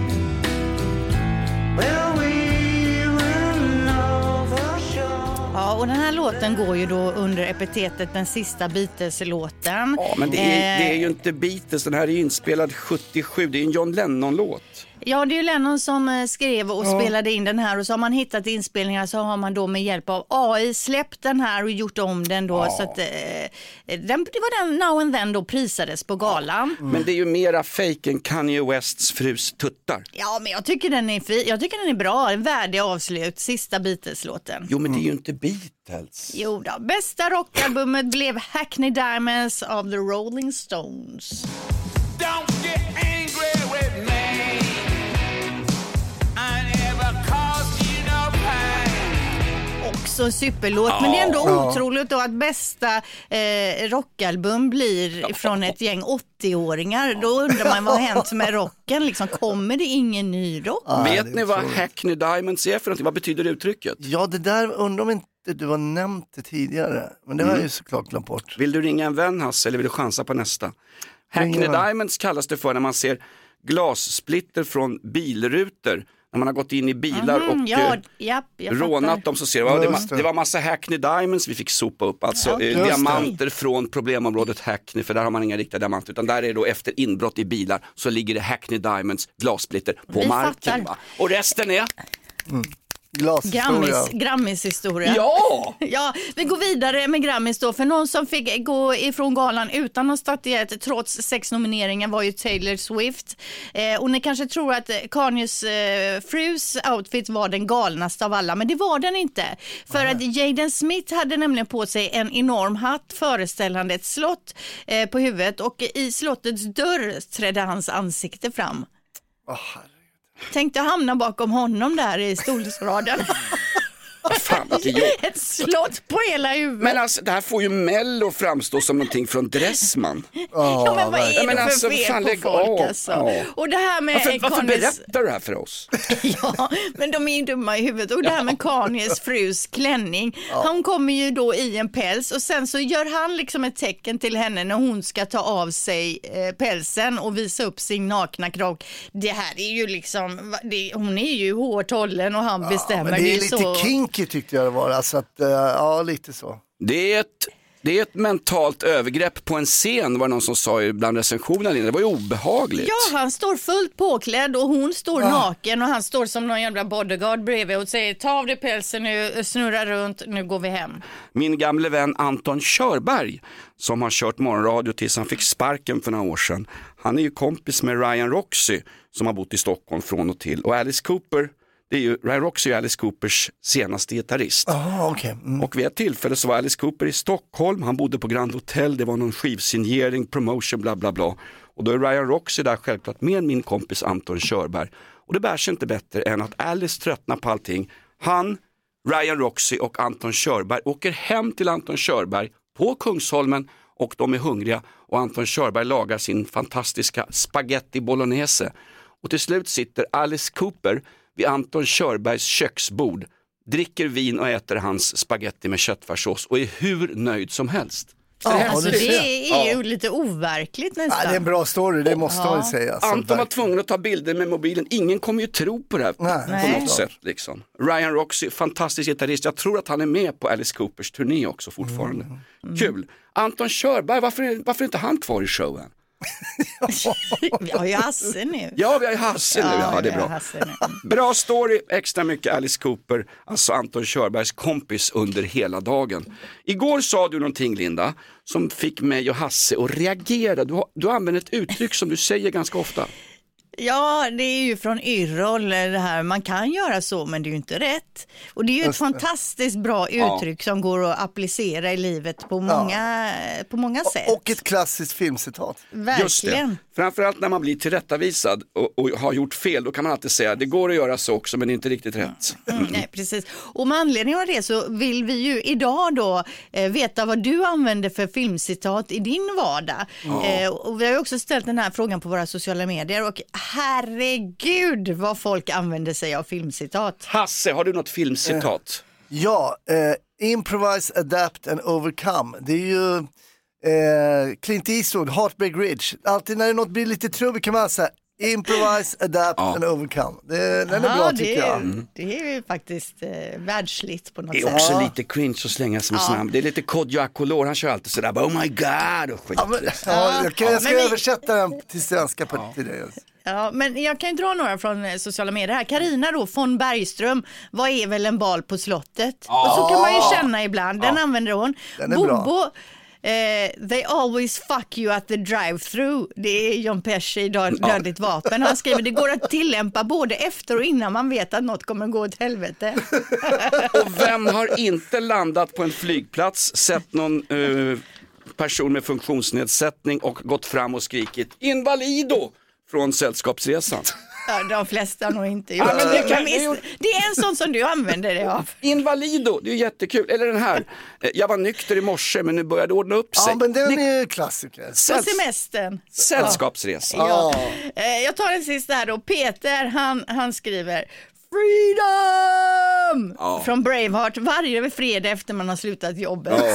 Speaker 8: well we will know for sure.
Speaker 4: Ja, och den här låten går ju då under epitetet den sista Beatles-låten.
Speaker 2: Ja, men det är ju inte Beatles, den här är ju inspelad 77, det är en John Lennon-låt.
Speaker 4: Ja, det är ju Lennon som skrev och spelade in den här och så har man hittat inspelningar så har man då med hjälp av AI släppt den här och gjort om den då så att det var den Now and Then då prisades på galan.
Speaker 2: Men det är ju mera fake än Kanye Wests frus tuttar.
Speaker 4: Ja, men jag tycker den är bra, en värdig avslut, sista Beatles-låten.
Speaker 2: Jo, men det är ju inte Beatles.
Speaker 4: Jo då, bästa rockalbumet blev Hackney Diamonds av The Rolling Stones.
Speaker 8: Don't get angry with me.
Speaker 4: Också en superlåt, men det är ändå otroligt då att bästa rockalbum blir från ett gäng 80-åringar. Då undrar man vad har hänt med rocken, liksom, kommer det ingen ny rock?
Speaker 2: Vet ni vad Hackney Diamonds är för någonting? Vad betyder uttrycket?
Speaker 3: Ja, det där undrar om inte du har nämnt det tidigare, men det har jag ju såklart glömt bort.
Speaker 2: Vill du ringa en vän, Hasse, eller vill du chansa på nästa? Hackney Diamonds kallas det för när man ser glassplitter från bilrutor. När man har gått in i bilar och rånat dem så ser man det var massa Hackney Diamonds vi fick sopa upp. Alltså diamanter från problemområdet Hackney, för där har man inga riktiga diamanter. Utan där är då efter inbrott i bilar så ligger det Hackney Diamonds glassplitter på marken. Va? Och resten är...
Speaker 4: Grammis-historia.
Speaker 2: Ja,
Speaker 4: vi går vidare med Grammis då. För någon som fick gå ifrån galan utan någon statyett trots 6 nomineringar var ju Taylor Swift. Och ni kanske tror att Kanyes frus outfit var den galnaste av alla, men det var den inte. För att Jaden Smith hade nämligen på sig en enorm hatt föreställande ett slott på huvudet och i slottets dörr trädde hans ansikte fram.
Speaker 3: Herregud.
Speaker 4: Tänkte hamna bakom honom där i stolsraden.
Speaker 2: Fan, vilket jobb.
Speaker 4: Ett slott på hela huvudet.
Speaker 2: Men alltså, det här får ju Mello framstå som någonting från Dressman.
Speaker 4: Ja, men vad är det
Speaker 2: men
Speaker 4: för
Speaker 2: alltså,
Speaker 4: fel
Speaker 2: fan,
Speaker 4: på
Speaker 2: lägg
Speaker 4: folk
Speaker 2: av.
Speaker 4: alltså?
Speaker 2: Ja.
Speaker 4: Och det här med
Speaker 2: Varför berättar du det här för oss?
Speaker 4: Ja, men de är ju dumma i huvudet. Och det här med Kanyes frus klänning. Han kommer ju då i en päls och sen så gör han liksom ett tecken till henne när hon ska ta av sig pälsen och visa upp sin nakna kropp. Det här är ju liksom, hon är ju hårt hållen och han bestämmer.
Speaker 3: Men det är lite
Speaker 4: så...
Speaker 3: kinky tyckte jag det var. Alltså att, ja, lite så.
Speaker 2: Det är ett mentalt övergrepp på en scen, var det någon som sa bland recensionerna. Det var ju obehagligt.
Speaker 4: Ja, han står fullt påklädd och hon står naken och han står som någon jävla bodyguard bredvid och säger ta av dig pälsen nu, snurra runt, nu går vi hem.
Speaker 2: Min gamle vän Anton Körberg, som har kört morgonradio tills han fick sparken för några år sedan. Han är ju kompis med Ryan Roxy som har bott i Stockholm från och till. Och Alice Cooper, Ryan Roxy är Alice Coopers senaste gitarrist.
Speaker 3: Okay.
Speaker 2: Och vid ett tillfälle så var Alice Cooper i Stockholm, han bodde på Grand Hotel, det var någon skivsignering, promotion, bla bla bla. Och då är Ryan Roxy där självklart med min kompis Anton Körberg. Och det bär sig inte bättre än att Alice tröttnar på allting. Han, Ryan Roxy och Anton Körberg åker hem till Anton Körberg på Kungsholmen och de är hungriga. Och Anton Körberg lagar sin fantastiska spaghetti bolognese. Och till slut sitter Alice Cooper vid Anton Körbergs köksbord, dricker vin och äter hans spaghetti med köttfärssås och är hur nöjd som helst.
Speaker 4: Alltså, det är ju lite overkligt nästan.
Speaker 3: Ja, det är en bra story, det måste man säga. Alltså,
Speaker 2: Anton var tvungen att ta bilder med mobilen. Ingen kommer ju tro på det här på något sätt. Liksom. Ryan Roxy, fantastisk gitarrist. Jag tror att han är med på Alice Coopers turné också fortfarande. Kul. Anton Körberg, varför är inte han kvar i showen?
Speaker 4: Vi har ju Hasse nu.
Speaker 2: Ja, vi har ju Hasse nu. Ja, det är bra. Bra story, extra mycket Alice Cooper, alltså Anton Körbergs kompis under hela dagen. Igår sa du någonting, Linda, som fick mig och Hasse att reagera. Du använder ett uttryck som du säger ganska ofta.
Speaker 4: Ja, det är ju från Yrrol det här. Man kan göra så, men det är ju inte rätt. Och det är ju ett fantastiskt bra uttryck som går att applicera i livet på många sätt.
Speaker 3: Och ett klassiskt filmcitat.
Speaker 4: Verkligen.
Speaker 2: Just det. Framförallt när man blir tillrättavisad och har gjort fel, då kan man alltid säga det går att göra så också, men det är inte riktigt rätt.
Speaker 4: Nej, precis. Och med anledning av det så vill vi ju idag då veta vad du använder för filmcitat i din vardag. Och vi har ju också ställt den här frågan på våra sociala medier och herregud vad folk använder sig av filmcitat.
Speaker 2: Hasse, har du något filmcitat?
Speaker 3: Ja, improvise, adapt and overcome. Det är ju Clint Eastwood, Heartbreak Ridge. Alltid när något blir lite trubbigt kan man säga improvise, adapt and overcome. Den är bra tycker jag.
Speaker 4: Det är ju faktiskt världsligt på något sätt.
Speaker 2: Det är också lite cringe att slänga som snabb. Det är lite Kodjo Akolor, han kör alltid sådär oh my god och skit.
Speaker 3: Jag ska översätta den till svenska till det.
Speaker 4: Ja, men jag kan ju dra några från sociala medier här. Carina då, von Bergström, vad är väl en bal på slottet? Och så kan man ju känna ibland, den använder hon.
Speaker 3: Den är
Speaker 4: Bobo,
Speaker 3: bra.
Speaker 4: They always fuck you at the drive-through. Det är John Pesci i Dödligt vapen. Han skriver det går att tillämpa både efter och innan man vet att något kommer gå åt helvete.
Speaker 2: Och vem har inte landat på en flygplats, sett någon person med funktionsnedsättning och gått fram och skrikit invalido från Sällskapsresan?
Speaker 4: Ja, de flesta nog inte gjort.
Speaker 2: Men
Speaker 4: det är en sån som du använder det av.
Speaker 2: Invalido, det är jättekul. Eller den här, jag var nykter i morse men nu började det ordna upp sig.
Speaker 3: Ja, men den är klassiker.
Speaker 4: På semestern.
Speaker 2: Sällskapsresa.
Speaker 4: Ja. Jag tar den sista här då. Peter, han skriver Freedom! Från Braveheart varje fredag efter man har slutat jobbet.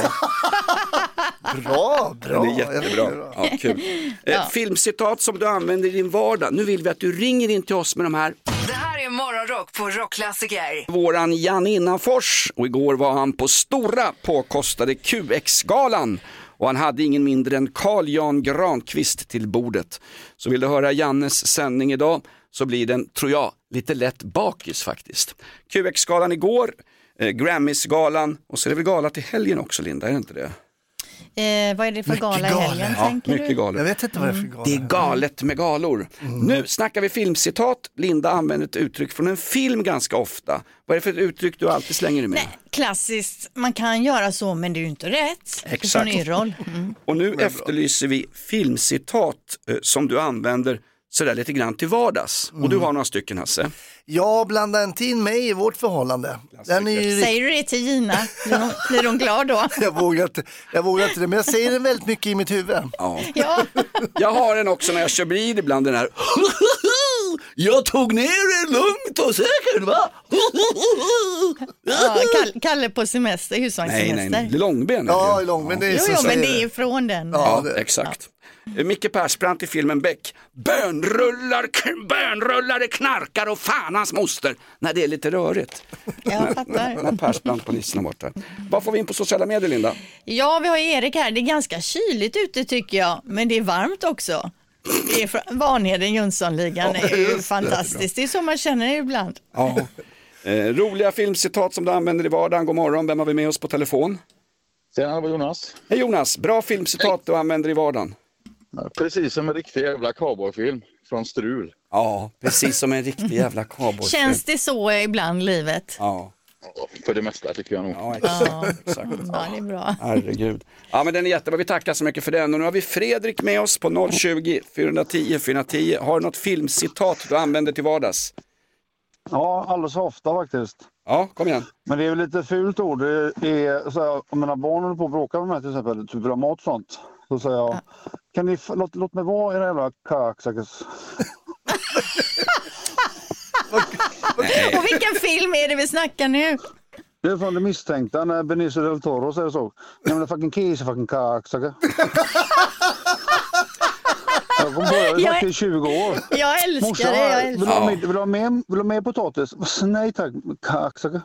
Speaker 3: Bra.
Speaker 2: Det är jättebra. Ja, kul. Filmcitat som du använder i din vardag. Nu vill vi att du ringer in till oss med de här.
Speaker 1: Det här är Morgonrock på Rockklassiker.
Speaker 2: Våran Jan Innanfors. Och igår var han på stora påkostade QX-galan. Och han hade ingen mindre än Carl Jan Granqvist till bordet. Så vill du höra Jannes sändning idag så blir den, tror jag, lite lätt bakis faktiskt. QX-galan igår, Grammys-galan och så är det väl gala till helgen också, Linda, är det inte det?
Speaker 4: Vad är det för gala i helgen, tänker
Speaker 2: mycket
Speaker 4: du?
Speaker 2: galet.
Speaker 3: Jag vet inte vad det är för gala.
Speaker 2: Det är galet med galor. Nu snackar vi filmcitat. Linda använder ett uttryck från en film ganska ofta. Vad är det för ett uttryck du alltid slänger med?
Speaker 4: Nej, klassiskt, man kan göra så men det är ju inte rätt.
Speaker 2: Exakt.
Speaker 4: Från Yrrol.
Speaker 2: Och nu efterlyser vi filmcitat som du använder sådär lite grann till vardags. Och du har några stycken, Hasse.
Speaker 3: Jag blandar inte in mig i vårt förhållande. Den är ju
Speaker 4: Säger du det till Gina? Blir hon glad då?
Speaker 3: jag vågar inte det, men jag säger den väldigt mycket i mitt huvud.
Speaker 2: Ja.
Speaker 4: Ja.
Speaker 2: Jag har en också när jag kör bil ibland, den här jag tog ner det lugnt och säkert, va?
Speaker 4: Ja, Kalle på semester, husvagnssemester.
Speaker 2: Nej, långben.
Speaker 3: Ja, långben, det är så.
Speaker 4: Jo, men det är ju från den.
Speaker 2: Ja, exakt. Micke Persbrandt i filmen Beck. Bönrullare, knarkar och fan hans moster. När det är lite rörigt.
Speaker 4: Jag fattar.
Speaker 2: När Persbrandt på listan borta. Vad får vi in på sociala medier, Linda?
Speaker 4: Ja, vi har Erik här. Det är ganska kyligt ute tycker jag. Men det är varmt också. Det är från Vanheden Jönssonligan. Det är ju fantastiskt. Det är så man känner det ibland.
Speaker 2: Ja. Roliga filmcitat som du använder i vardagen. God morgon, vem har vi med oss på telefon?
Speaker 9: Tjena, det var Jonas.
Speaker 2: Hej Jonas, bra filmcitat du använder i vardagen.
Speaker 9: Precis som en riktig jävla cowboyfilm från Strul.
Speaker 2: Ja, precis som en riktig jävla cowboy.
Speaker 4: Känns det så ibland livet?
Speaker 2: Ja.
Speaker 9: För det mesta tycker jag nog.
Speaker 2: Ja, exakt.
Speaker 4: Ja, det är bra.
Speaker 2: Herregud. Ja, men den är jättebra. Vi tackar så mycket för den. Och nu har vi Fredrik med oss på 020-410-410. Har du något filmcitat du använder till vardags?
Speaker 10: Ja, alldeles för ofta faktiskt.
Speaker 2: Ja, kom igen.
Speaker 10: Men det är väl lite fult ord. Det är så här, om mina barn håller på att bråka med mig till exempel, typ av mat och sånt. Så säger jag, kan ni låt mig vara era jävla kaxackes.
Speaker 4: Och vilken film är det vi snackar nu?
Speaker 10: Det är från Det misstänkta när Benicio del Toro säger så. Jävla fucking kis, fucking kaxacke. Jag kommer börja sagt i 20 år.
Speaker 4: Jag älskar det, jag älskar det.
Speaker 10: Vill du ha mer potatis? Nej tack, kaxacke.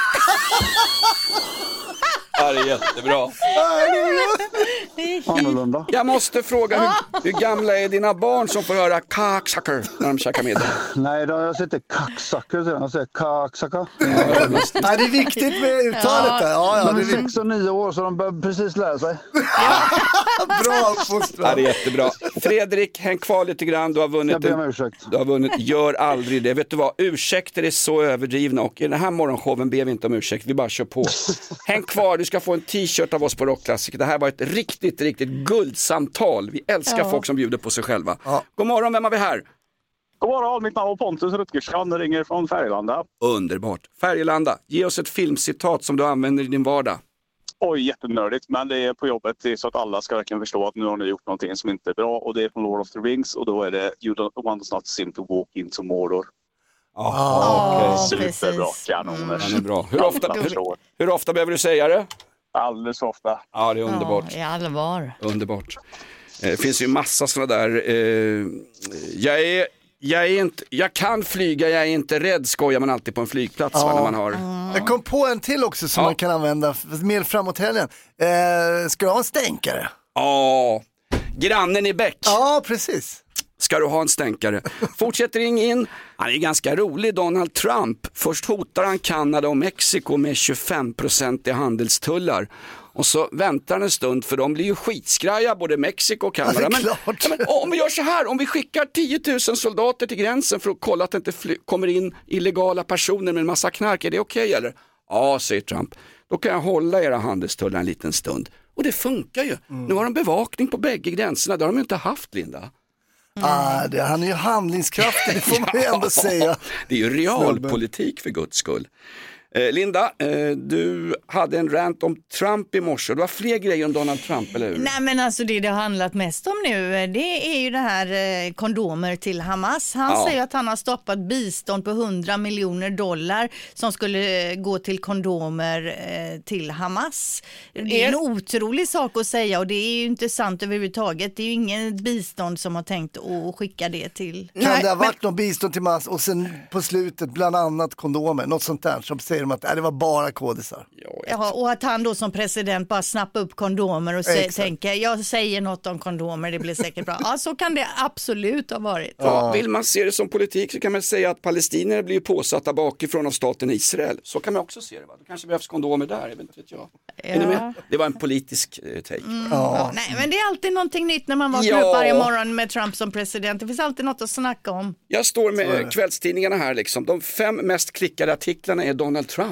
Speaker 2: Ja, det är jättebra.
Speaker 10: Annorlunda.
Speaker 2: Jag måste fråga, hur gamla är dina barn som får höra kaxacker när de käkar middag?
Speaker 10: Nej, då jag säger inte kaxacker, jag säger kaxacka.
Speaker 3: Nej, det är viktigt med uttalet där. Ja,
Speaker 10: de är 6 och 9 år så de börjar precis lära sig.
Speaker 3: Bra fostran.
Speaker 2: Ja, det är jättebra. Fredrik, häng kvar lite grann. Du har vunnit.
Speaker 10: Jag ber om ursäkt.
Speaker 2: Du har vunnit. Gör aldrig det. Vet du vad? Ursäkter är så överdrivna och i den här morgonshowen ber vi inte om ursäkt. Vi bara kör på. Häng kvar. Du ska få en t-shirt av oss på Rockklassiker. Det här var ett riktigt guldsamtal. Vi älskar folk som bjuder på sig själva. Ja. God morgon, vem har vi här?
Speaker 11: God morgon, mitt namn är Pontus Rutgersson och ringer från Färgelanda.
Speaker 2: Underbart. Färgelanda, ge oss ett filmcitat som du använder i din vardag.
Speaker 11: Oj, jättenördigt, men det är på jobbet. Det är så att alla ska verkligen förstå att nu har ni gjort någonting som inte är bra. Och det är från Lord of the Rings och då är det You don't want not sin to walk into Mordor.
Speaker 2: Okay.
Speaker 11: Superbra, kanoner.
Speaker 2: Den är bra. Hur ofta behöver du säga det?
Speaker 11: Alldeles för ofta.
Speaker 2: Ja, det är underbart.
Speaker 4: Ja, i allvar.
Speaker 2: Underbart. Det finns ju massa sådana där. Jag kan flyga, jag är inte rädd, skojar man alltid på en flygplats när man har.
Speaker 3: Jag kom på en till också som man kan använda mer framåt helgen. Ska du ha en stänkare?
Speaker 2: Ja, grannen i Bäck.
Speaker 3: Ja, precis.
Speaker 2: Ska du ha en stänkare? Fortsätter ring in. Han är ganska rolig, Donald Trump. Först hotar han Kanada och Mexiko med 25% i handelstullar. Och så väntar han en stund för de blir ju skitskraja både Mexiko och Kanada. Men om vi gör så här, om vi skickar 10 000 soldater till gränsen för att kolla att det inte kommer in illegala personer med en massa knark, är det okej eller? Ja, säger Trump. Då kan jag hålla era handelstullar en liten stund. Och det funkar ju. Nu har de bevakning på bägge gränserna, det har de ju inte haft, Linda.
Speaker 3: Han är ju handlingskraftig, det får man ju ändå säga.
Speaker 2: Det är ju realpolitik för Guds skull. Linda, du hade en rant om Trump i morse. Du har fler grejer om Donald Trump, eller hur?
Speaker 4: Nej, men alltså det har handlat mest om nu, det är ju det här kondomer till Hamas. Han säger att han har stoppat bistånd på $100 miljoner som skulle gå till kondomer till Hamas. Det är en otrolig sak att säga och det är ju inte sant överhuvudtaget. Det är ju ingen bistånd som har tänkt att skicka det till.
Speaker 3: Kan det ha varit någon bistånd till Hamas och sen på slutet bland annat kondomer, något sånt där som säger de att det var bara kodisar.
Speaker 4: Ja, och att han då som president bara snappar upp kondomer och tänker, jag säger något om kondomer, det blir säkert bra. Ja, så kan det absolut ha varit.
Speaker 2: Ja, vill man se det som politik så kan man säga att palestinier blir påsatta bakifrån av staten Israel. Så kan man också se det, va? Det kanske behövs kondomer där, jag vet inte. Är ni med? Det var en politisk take.
Speaker 4: Nej, men det är alltid någonting nytt när man vaknar upp varje morgon med Trump som president. Det finns alltid något att snacka om.
Speaker 2: Jag står med kvällstidningarna här liksom. De 5 mest klickade artiklarna är Donald Trump.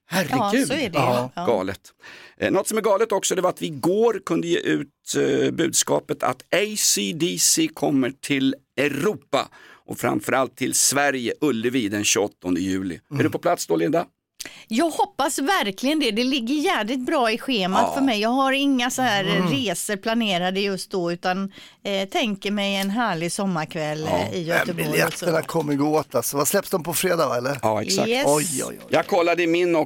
Speaker 2: Herregud,
Speaker 4: Ja, så är det. Ja.
Speaker 2: galet. Något som är galet också, det var att vi igår kunde ge ut budskapet att AC/DC kommer till Europa och framförallt till Sverige, Ullevi den 28 juli. Är du på plats då, Linda?
Speaker 4: Jag hoppas verkligen det. Det ligger jävligt bra i schemat för mig. Jag har inga så här resor planerade just då, utan tänker mig en härlig sommarkväll i Göteborg.
Speaker 3: Biljetterna kommer gå åt alltså. Vad släpps de på fredag, va, eller?
Speaker 2: Ja, exakt.
Speaker 4: Yes.
Speaker 3: Oj.
Speaker 2: Jag kollade min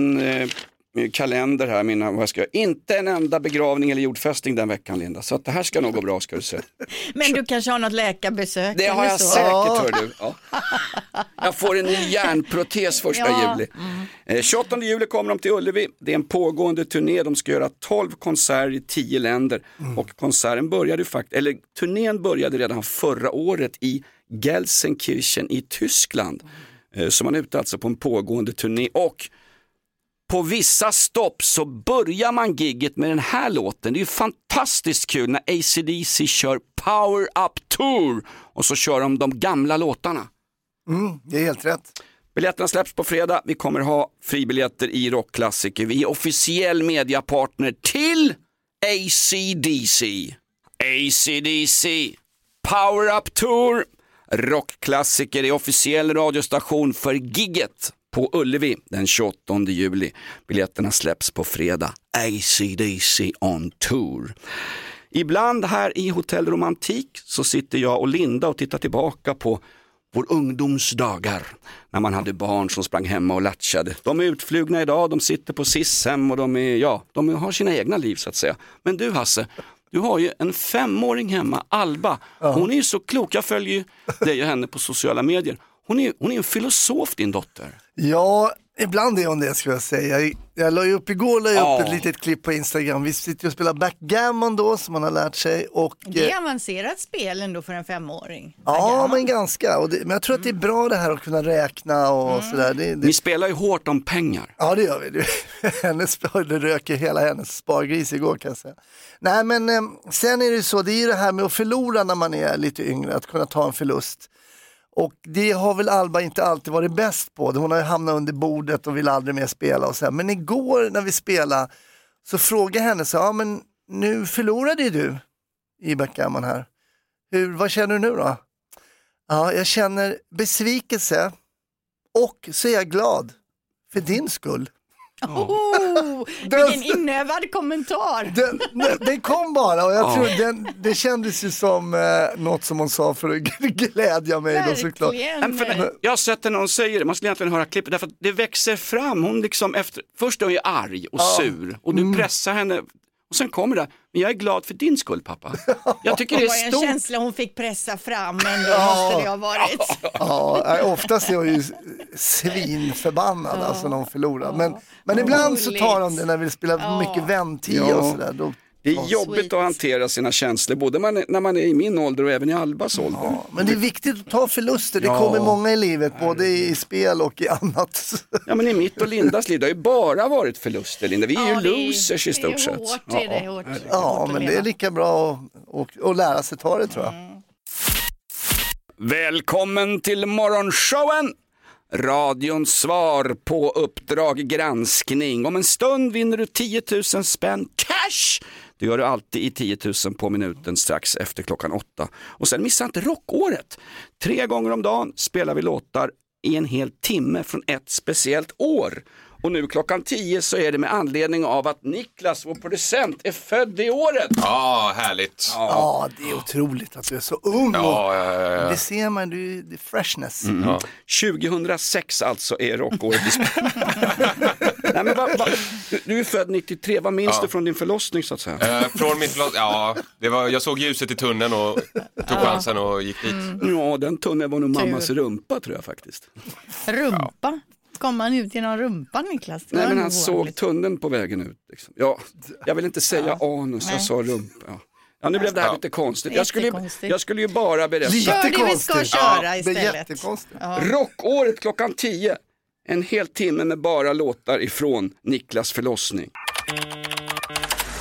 Speaker 2: kalender här, vad ska jag, inte en enda begravning eller jordfästning den veckan, Linda. Så att det här ska nog gå bra, ska du se.
Speaker 4: Men du kanske har något läkarbesök?
Speaker 2: Det har jag
Speaker 4: så.
Speaker 2: säkert, hör du. Ja. Jag får en ny hjärnprotes 1 juli. 28 juli kommer de till Ullevi. Det är en pågående turné. De ska göra 12 konserter i 10 länder. Och turnén började redan förra året i Gelsenkirchen i Tyskland. Så man är ute alltså på en pågående turné. Och på vissa stopp så börjar man gigget med den här låten. Det är ju fantastiskt kul när AC/DC kör Power Up Tour och så kör de gamla låtarna.
Speaker 3: Det är helt rätt.
Speaker 2: Biljetterna släpps på fredag. Vi kommer ha fribiljetter i Rockklassiker. Vi är officiell mediapartner till AC/DC. AC/DC Power Up Tour. Rockklassiker är officiell radiostation för gigget på Ullevi den 28 juli. Biljetterna släpps på fredag. AC/DC on tour. Ibland här i Hotell Romantik så sitter jag och Linda och tittar tillbaka på vår ungdomsdagar. När man hade barn som sprang hemma och latchade. De är utflugna idag, de sitter på SIS-hem och de har sina egna liv så att säga. Men du, Hasse, du har ju en 5-åring hemma, Alba. Hon är ju så klok, jag följer ju dig och henne på sociala medier. Hon är en filosof, din dotter.
Speaker 3: Ja, ibland är hon det, skulle jag säga. Jag la ju upp ett litet klipp på Instagram. Vi sitter och spelar backgammon då, som man har lärt sig. Och,
Speaker 4: det är avancerat spel ändå för en 5-åring.
Speaker 3: Ja, men ganska. Men jag tror att det är bra det här att kunna räkna och sådär.
Speaker 2: Ni spelar ju hårt om pengar.
Speaker 3: Ja, det gör vi. Det röker hela hennes spargris igår, kan jag säga. Nej, men sen är det så, det är ju det här med att förlora när man är lite yngre, att kunna ta en förlust. Och det har väl Alba inte alltid varit bäst på. Hon har ju hamnat under bordet och vill aldrig mer spela och så här. Men igår när vi spelade så frågade henne så, men nu förlorade ju du i backgammon här. Vad känner du nu då? Ja, jag känner besvikelse och så är jag glad för din skull.
Speaker 4: Vilken inövad kommentar.
Speaker 3: Den kom bara och jag tror det kändes ju som något som hon sa för att glädja mig då, såklart.
Speaker 2: Jag har sett någon säger det, man skulle egentligen höra klippet därför att det växer fram, hon liksom först är hon ju arg och sur och du pressar henne och sen kommer det, men jag är glad för din skull, pappa. Jag tycker det är stort.
Speaker 4: Det var en känsla hon fick pressa fram, men då måste det ha varit.
Speaker 3: Ja, oftast är hon ju svinförbannad alltså när hon förlorar. Men ibland så tar de det när vi spelar mycket väntie och sådär.
Speaker 2: Det är jobbigt att hantera sina känslor, både när man är i min ålder och även i Albas ålder.
Speaker 3: Ja, men det är viktigt att ta förluster, det kommer många i livet, både i spel och i annat.
Speaker 2: Ja, men i mitt och Lindas liv, det har ju bara varit förluster, Linda. Vi är ju losers i stort sett.
Speaker 4: Det är hårt.
Speaker 3: Ja, men det är lika bra att lära sig ta det, tror jag.
Speaker 2: Välkommen till morgonshowen! Radions svar på Uppdrag granskning. Om en stund vinner du 10 000 spänn cash. Det gör du alltid i 10 000 på minuten strax efter 8:00. Och sen missa inte rockåret. 3 gånger om dagen spelar vi låtar i en hel timme från ett speciellt år. Och nu 10:00 så är det med anledning av att Niklas, vår producent, är född i året.
Speaker 12: Ja, härligt.
Speaker 3: Ja, det är otroligt att du är så ung. Det ser man, det är freshness.
Speaker 2: 2006 alltså är rockåret. Nej, men du är född 93, vad minns du från din förlossning så att säga?
Speaker 12: Från min förlossning, jag såg ljuset i tunneln och tog chansen och gick dit.
Speaker 2: Ja, den tunneln var nog mammas rumpa, tror jag faktiskt.
Speaker 4: Rumpa? Kom man ut genom rumpan, Niklas?
Speaker 2: Nej, men han såg tunneln på vägen ut. Liksom. Ja, jag vill inte säga anus, jag sa rumpa. Ja, nu blev det här lite konstigt. Jag skulle ju bara berätta.
Speaker 4: Kör det vi ska köra istället.
Speaker 3: Det är jättekonstigt.
Speaker 2: Rockåret 10:00. En hel timme med bara låtar ifrån Niklas förlossning.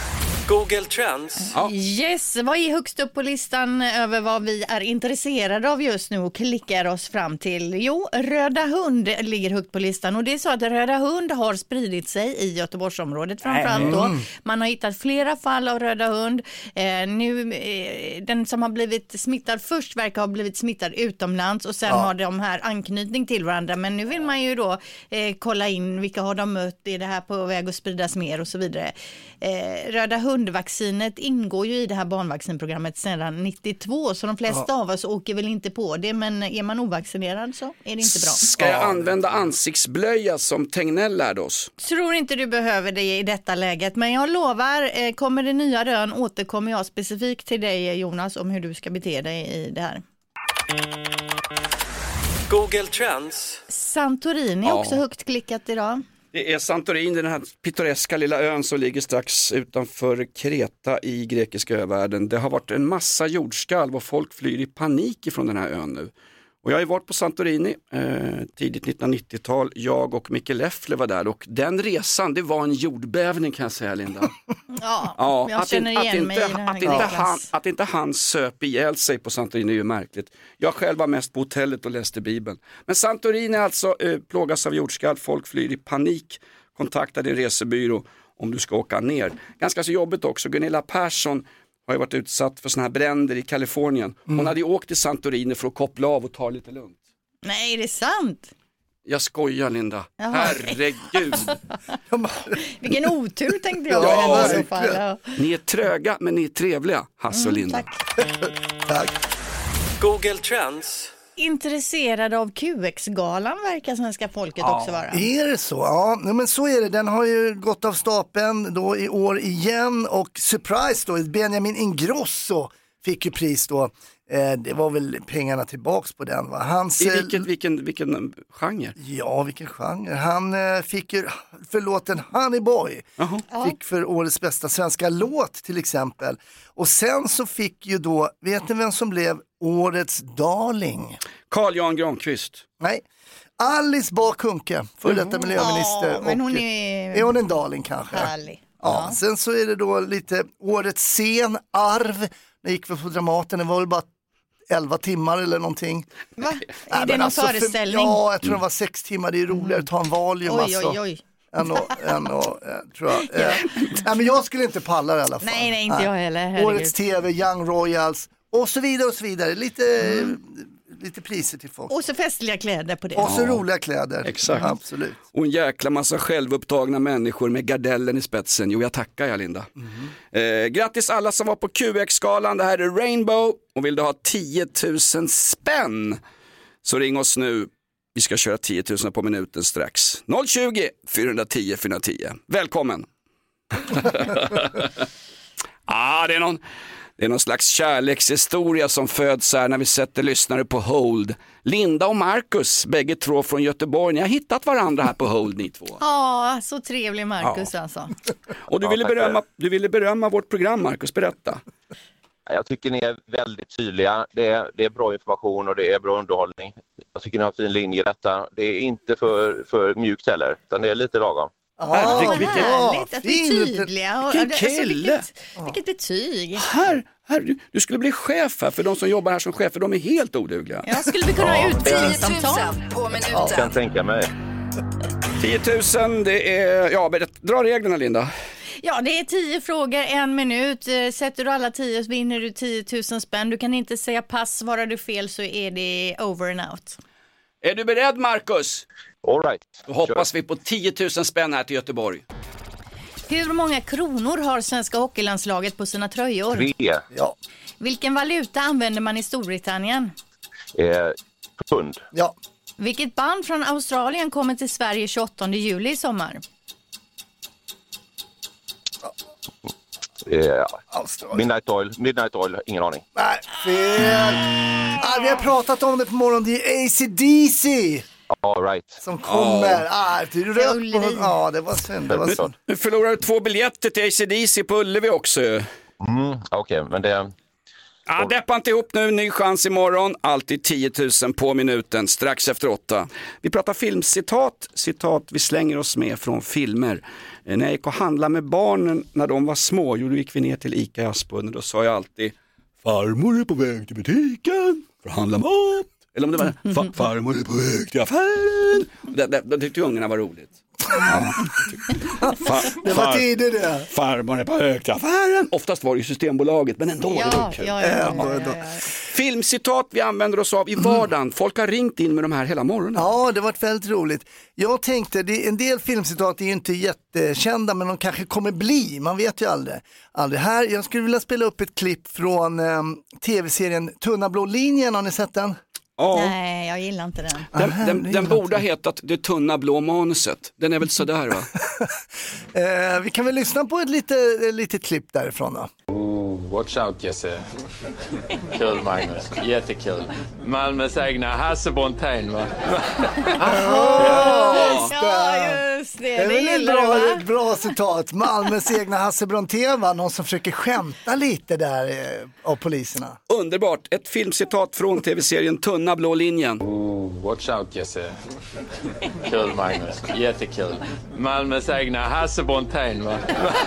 Speaker 13: Google Trends.
Speaker 2: Ja.
Speaker 4: Yes, vad är högst upp på listan över vad vi är intresserade av just nu och klickar oss fram till? Jo, röda hund ligger högt på listan och det är så att röda hund har spridit sig i Göteborgsområdet framförallt då. Man har hittat flera fall av röda hund. Den som har blivit smittad först verkar ha blivit smittad utomlands och sen har de här anknytning till varandra. Men nu vill man ju då kolla in vilka har de mött, är det här på väg att spridas mer och så vidare. Röda hundvaccinet ingår ju i det här barnvaccinprogrammet sedan 92 så de flesta av oss åker väl inte på det, men är man ovaccinerad så är det inte bra.
Speaker 2: Ska jag använda ansiktsblöja som Tegnell lärde oss?
Speaker 4: Tror inte du behöver det i detta läget, men jag lovar, kommer det nya rön återkommer jag specifikt till dig Jonas om hur du ska bete dig i det här.
Speaker 13: Google Trends.
Speaker 4: Santorini är också högt klickat idag.
Speaker 2: Det är Santorini, den här pittoreska lilla ön som ligger strax utanför Kreta i grekiska övärlden. Det har varit en massa jordskalv och folk flyr i panik ifrån den här ön nu. Och jag har ju varit på Santorini tidigt 1990-tal. Jag och Micke Leffler var där och den resan, det var en jordbävning kan jag säga, Linda.
Speaker 4: Ja, jag känner igen mig i den här
Speaker 2: att inte han söp ihjäl sig på Santorini är ju märkligt. Jag själv var mest på hotellet och läste Bibeln. Men Santorini alltså plågas av jordskalv, folk flyr i panik. Kontakta din resebyrå om du ska åka ner. Ganska så jobbigt också. Gunilla Persson har ju varit utsatt för såna här bränder i Kalifornien. Hon hade ju åkt till Santorini för att koppla av och ta lite lugnt.
Speaker 4: Nej, det är sant.
Speaker 2: Jag skojar, Linda. Jaha. Herregud.
Speaker 4: Vilken otur tänkte jag. I så fall. Ja.
Speaker 2: Ni är tröga men ni är trevliga, Hasse och Linda.
Speaker 3: Tack.
Speaker 13: Google Trends.
Speaker 4: Intresserad av QX-galan verkar svenska folket också vara.
Speaker 3: Är det så? Ja, men så är det. Den har ju gått av stapeln då i år igen och surprise då, Benjamin Ingrosso fick ju pris då. Det var väl pengarna tillbaks på den, va?
Speaker 2: Vilken genre?
Speaker 3: Ja, vilken genre. Han fick ju för låten Honey Boy. Fick för årets bästa svenska låt till exempel. Och sen så fick ju då, vet ni vem som blev årets darling?
Speaker 2: Carl Jan Granqvist.
Speaker 3: Nej, Alice Bah Kuhnke, för detta miljöminister.
Speaker 4: Men hon är
Speaker 3: hon en darling kanske?
Speaker 4: Härlig.
Speaker 3: Ja, sen så är det då lite årets scen, Arv. Det gick för på Dramaten, det var väl bara 11 timmar eller någonting.
Speaker 4: Va? Är det någon föreställning?
Speaker 3: Ja, jag tror det var 6 timmar. Det är roligare att ta en valium.
Speaker 4: Oj.
Speaker 3: Tror jag. Nej, men jag skulle inte palla det i alla fall.
Speaker 4: Nej, inte jag heller. Herregud.
Speaker 3: Årets TV, Young Royals och så vidare och så vidare. Lite priser till folk.
Speaker 4: Och så festliga kläder på det.
Speaker 3: Och så roliga kläder.
Speaker 2: Exakt.
Speaker 3: Absolut.
Speaker 2: Och en jäkla massa självupptagna människor med gardellen i spetsen. Jo, jag tackar jag, Linda. Grattis alla som var på QX-skalan. Det här är Rainbow. Och vill du ha 10 000 spänn så ring oss nu. Vi ska köra 10 000 på minuten strax. 020 410 410. Välkommen. Det är någon slags kärlekshistoria som föds här när vi sätter lyssnare på hold. Linda och Marcus, bägge två från Göteborg. Ni har hittat varandra här på hold, ni två.
Speaker 4: Ja, så trevlig Marcus alltså.
Speaker 2: Och du ville berömma vårt program, Marcus. Berätta.
Speaker 14: Jag tycker ni är väldigt tydliga. Det är bra information och det är bra underhållning. Jag tycker ni har en fin linje i detta. Det är inte för mjukt heller, utan det är lite lagom.
Speaker 4: Härligt att vi är tydliga.
Speaker 2: Vilken kille.
Speaker 4: Vilket betyg.
Speaker 2: Här, du skulle bli chef här, för de som jobbar här som chefer, de är helt odugliga.
Speaker 4: Jag skulle vi kunna utbildningssamtal
Speaker 1: på minuten.
Speaker 14: Jag kan tänka mig.
Speaker 2: 10 000, det är, dra reglerna, Linda.
Speaker 4: Ja, det är 10 frågor, 1 minut. Sätter du alla 10 så vinner du 10 000 spänn. Du kan inte säga pass, svarar du fel så är det over and out.
Speaker 2: Är du beredd, Marcus?
Speaker 14: All right.
Speaker 2: Då hoppas vi på 10 000 spänn här till Göteborg.
Speaker 4: Hur många kronor har svenska hockeylandslaget på sina tröjor?
Speaker 14: 3. Ja.
Speaker 4: Vilken valuta använder man i Storbritannien?
Speaker 14: Pund.
Speaker 3: Ja.
Speaker 4: Vilket band från Australien kommer till Sverige 28 juli i sommar?
Speaker 14: Midnight Oil, ingen aning.
Speaker 3: Nej, fel. Vi har pratat om det på morgonen, det är AC/DC.
Speaker 14: All right.
Speaker 3: Som kommer. Det var synd.
Speaker 2: Nu förlorar du 2 biljetter till AC/DC på Ullevi också.
Speaker 14: Okej, men
Speaker 2: Ja, deppa inte ihop nu, ny chans imorgon. Alltid 10 000 på minuten, strax efter 8. Vi pratar filmcitat, citat vi slänger oss med från filmer. När jag gick och handlade med barnen när de var små, då gick vi ner till Ica i Aspudden och då sa jag alltid: farmor är på väg till butiken för att handla mat. Eller om det var farmor är på väg till affären. Det tyckte ungarna var roligt.
Speaker 3: Det var tider det.
Speaker 2: Farmor är på väg till affären. Oftast var det ju Systembolaget, men ändå var det kul.
Speaker 3: Ja.
Speaker 2: Filmcitat vi använder oss av i vardagen. Folk har ringt in med de här hela morgonen.
Speaker 3: Ja, det har varit väldigt roligt. Jag tänkte, en del filmcitat är ju inte jättekända, men de kanske kommer bli. Man vet ju aldrig. Här, jag skulle vilja spela upp ett klipp från tv-serien Tunna blå linjen. Har ni sett den?
Speaker 2: Ja.
Speaker 4: Nej, jag gillar inte den.
Speaker 2: Den borde ha hetat Det tunna blå manuset. Den är väl sådär, va?
Speaker 3: Vi kan väl lyssna på ett litet klipp därifrån då.
Speaker 15: Watch out Jesse. Kul Magnus, jättekul. Malmös egna Hasse Brontén va?
Speaker 3: Just det. Det är väl ett bra citat. Malmös egna Hasse Brontén va? Någon som försöker skämta lite där av poliserna.
Speaker 2: Underbart. Ett filmcitat från tv-serien Tunna blå linjen.
Speaker 15: Watch out Jesse. Kul Magnus, jättekul. Malmös egna Hasse Brontén va?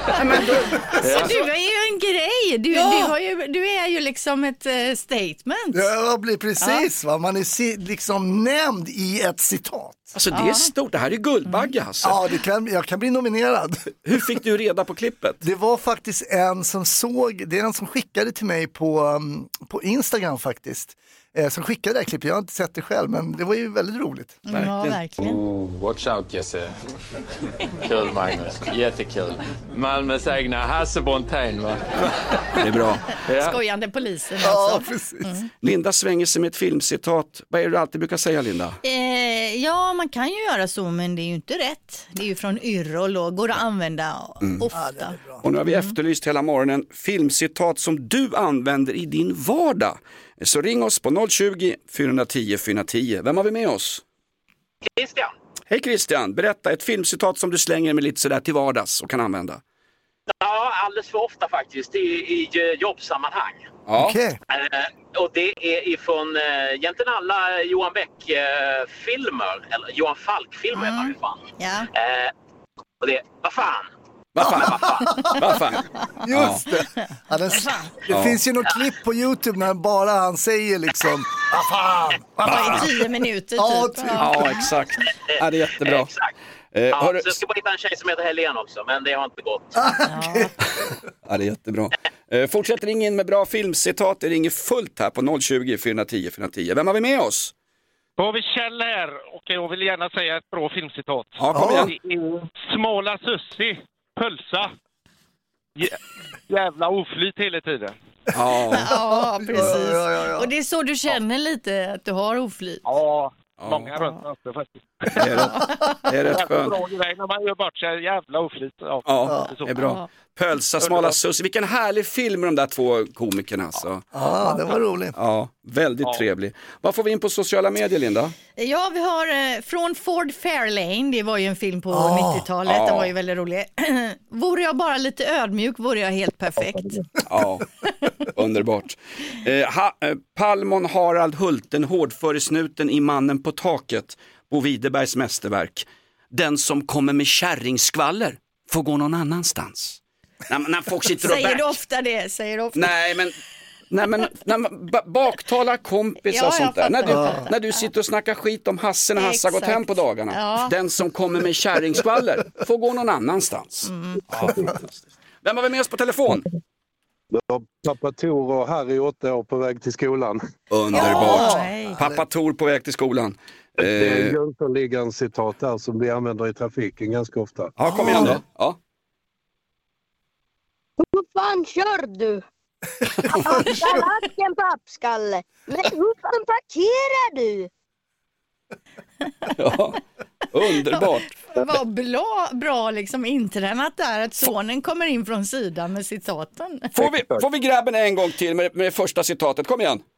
Speaker 4: Så du är ju en grej. Du är ju liksom ett statement.
Speaker 3: Ja, blir precis va. Man är liksom nämnd i ett citat.
Speaker 2: Alltså det är stort, det här är Guldbagge alltså.
Speaker 3: Ja, jag kan bli nominerad.
Speaker 2: Hur fick du reda på klippet?
Speaker 3: Det var faktiskt en som skickade till mig på Instagram faktiskt. Som skickade det här klippet, jag har inte sett det själv, men det var ju väldigt roligt.
Speaker 4: Ja, verkligen.
Speaker 15: Watch out Jesse. Kul Magnus, jättekul. Malmös egna Hasse Brontén va?
Speaker 2: Det är bra.
Speaker 4: Skojande polisen alltså.
Speaker 3: Ja, precis.
Speaker 2: Linda svänger sig med ett filmcitat. Vad är det du alltid brukar säga, Linda?
Speaker 4: Ja, man kan ju göra så, men det är ju inte rätt. Det är ju från Yrrol och går att använda ofta.
Speaker 3: Ja,
Speaker 2: och nu har vi efterlyst hela morgonen filmcitat som du använder i din vardag. Så ring oss på 020-410 410. Vem har vi med oss?
Speaker 16: Christian.
Speaker 2: Hej Christian, berätta ett filmcitat som du slänger med lite sådär till vardags och kan använda.
Speaker 16: Ja, alldeles för ofta faktiskt i jobbsammanhang.
Speaker 2: Ja.
Speaker 3: Okay.
Speaker 16: Och det är ifrån egentligen alla Johan Beck-filmer, eller Johan Falk-filmer i varje fall.
Speaker 4: Ja.
Speaker 16: Och det är, vad fan?
Speaker 2: Vad fan?
Speaker 3: Just det. Ja, det finns ju något klipp på YouTube när bara han säger liksom vad fan.
Speaker 4: I 10 minuter typ.
Speaker 2: Ja, exakt. Ja, det är jättebra.
Speaker 16: Exakt. Så jag ska bara hitta en tjej som heter Helene också, men det har inte gått.
Speaker 2: Ja, det är jättebra. Fortsätt ringa in med bra filmcitat. Det ringer fullt här på 020-410 410. Vem har vi med oss?
Speaker 17: Då har vi Kjell här och jag vill gärna säga ett bra filmcitat.
Speaker 2: Ja, kom igen.
Speaker 17: Småla Sussi, pölsa. Jävla oflyt hela tiden.
Speaker 4: Ja, precis.
Speaker 3: Ja.
Speaker 4: Och det är så du känner lite att du har oflyt.
Speaker 17: Ja, många runt också faktiskt.
Speaker 2: Det är rätt skönt.
Speaker 17: Bra grej när man gör bort sig, jävla oflyt.
Speaker 2: Ja, det är bra. Pölsa, Smala Sussi. Vilken härlig film med de där två komikerna. Alltså.
Speaker 3: Ja, det var roligt.
Speaker 2: Ja, väldigt trevlig. Vad får vi in på sociala medier, Linda?
Speaker 4: Ja, vi har från Ford Fairlane. Det var ju en film på 90-talet. Den var ju väldigt rolig. Vore jag bara lite ödmjuk vore jag helt perfekt.
Speaker 2: Ja, underbart. Palmon Harald Hulten, hårdför i snuten i Mannen på taket. Bo Widerbergs mästerverk. Den som kommer med kärringskvaller får gå någon annanstans. När folk sitter och
Speaker 4: Säger du ofta det?
Speaker 2: Nej, men när man baktalar kompisar och sånt där. När du sitter och snackar skit om Hasse när Hasse har gått hem på dagarna. Ja. Den som kommer med kärringskvaller får gå någon annanstans. Ja, vem har vi med oss på telefon?
Speaker 10: Pappa Tor och Harry 8 år på väg till skolan.
Speaker 2: Underbart. Pappa Tor på väg till skolan.
Speaker 10: Det är en Jönssonliggans citat där som vi använder i trafiken ganska ofta.
Speaker 2: Ja, kom igen då. Ja.
Speaker 18: Hur fan kör du? Pappskalle, pappskalle. Men hur fan parkerar du?
Speaker 2: Ja, underbart.
Speaker 4: Vad bra liksom intränat där att sonen kommer in från sidan med citaten.
Speaker 2: Får vi grabben en gång till med första citatet? Kom igen.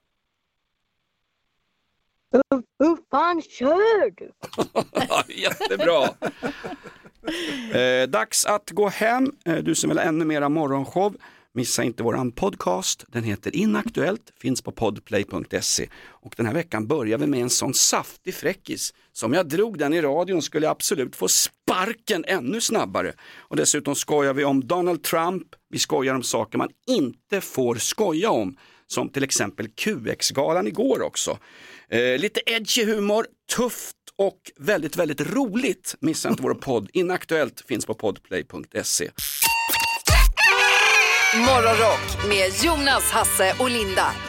Speaker 18: Hur fan kör du?
Speaker 2: Jättebra. Dags att gå hem. Du som vill ha ännu mera morgonshow. Missa inte våran podcast, den heter Inaktuellt, finns på podplay.se. Och den här veckan börjar vi med en sån saftig fräckis. Som jag drog den i radion skulle jag absolut få sparken ännu snabbare. Och dessutom skojar vi om Donald Trump, vi skojar om saker man inte får skoja om. Som till exempel QX-galan igår också. Lite edgy humor, tufft och väldigt, väldigt roligt. Missa inte vår podd. Inaktuellt finns på podplay.se.
Speaker 1: Morgonrock med Jonas, Hasse och Linda.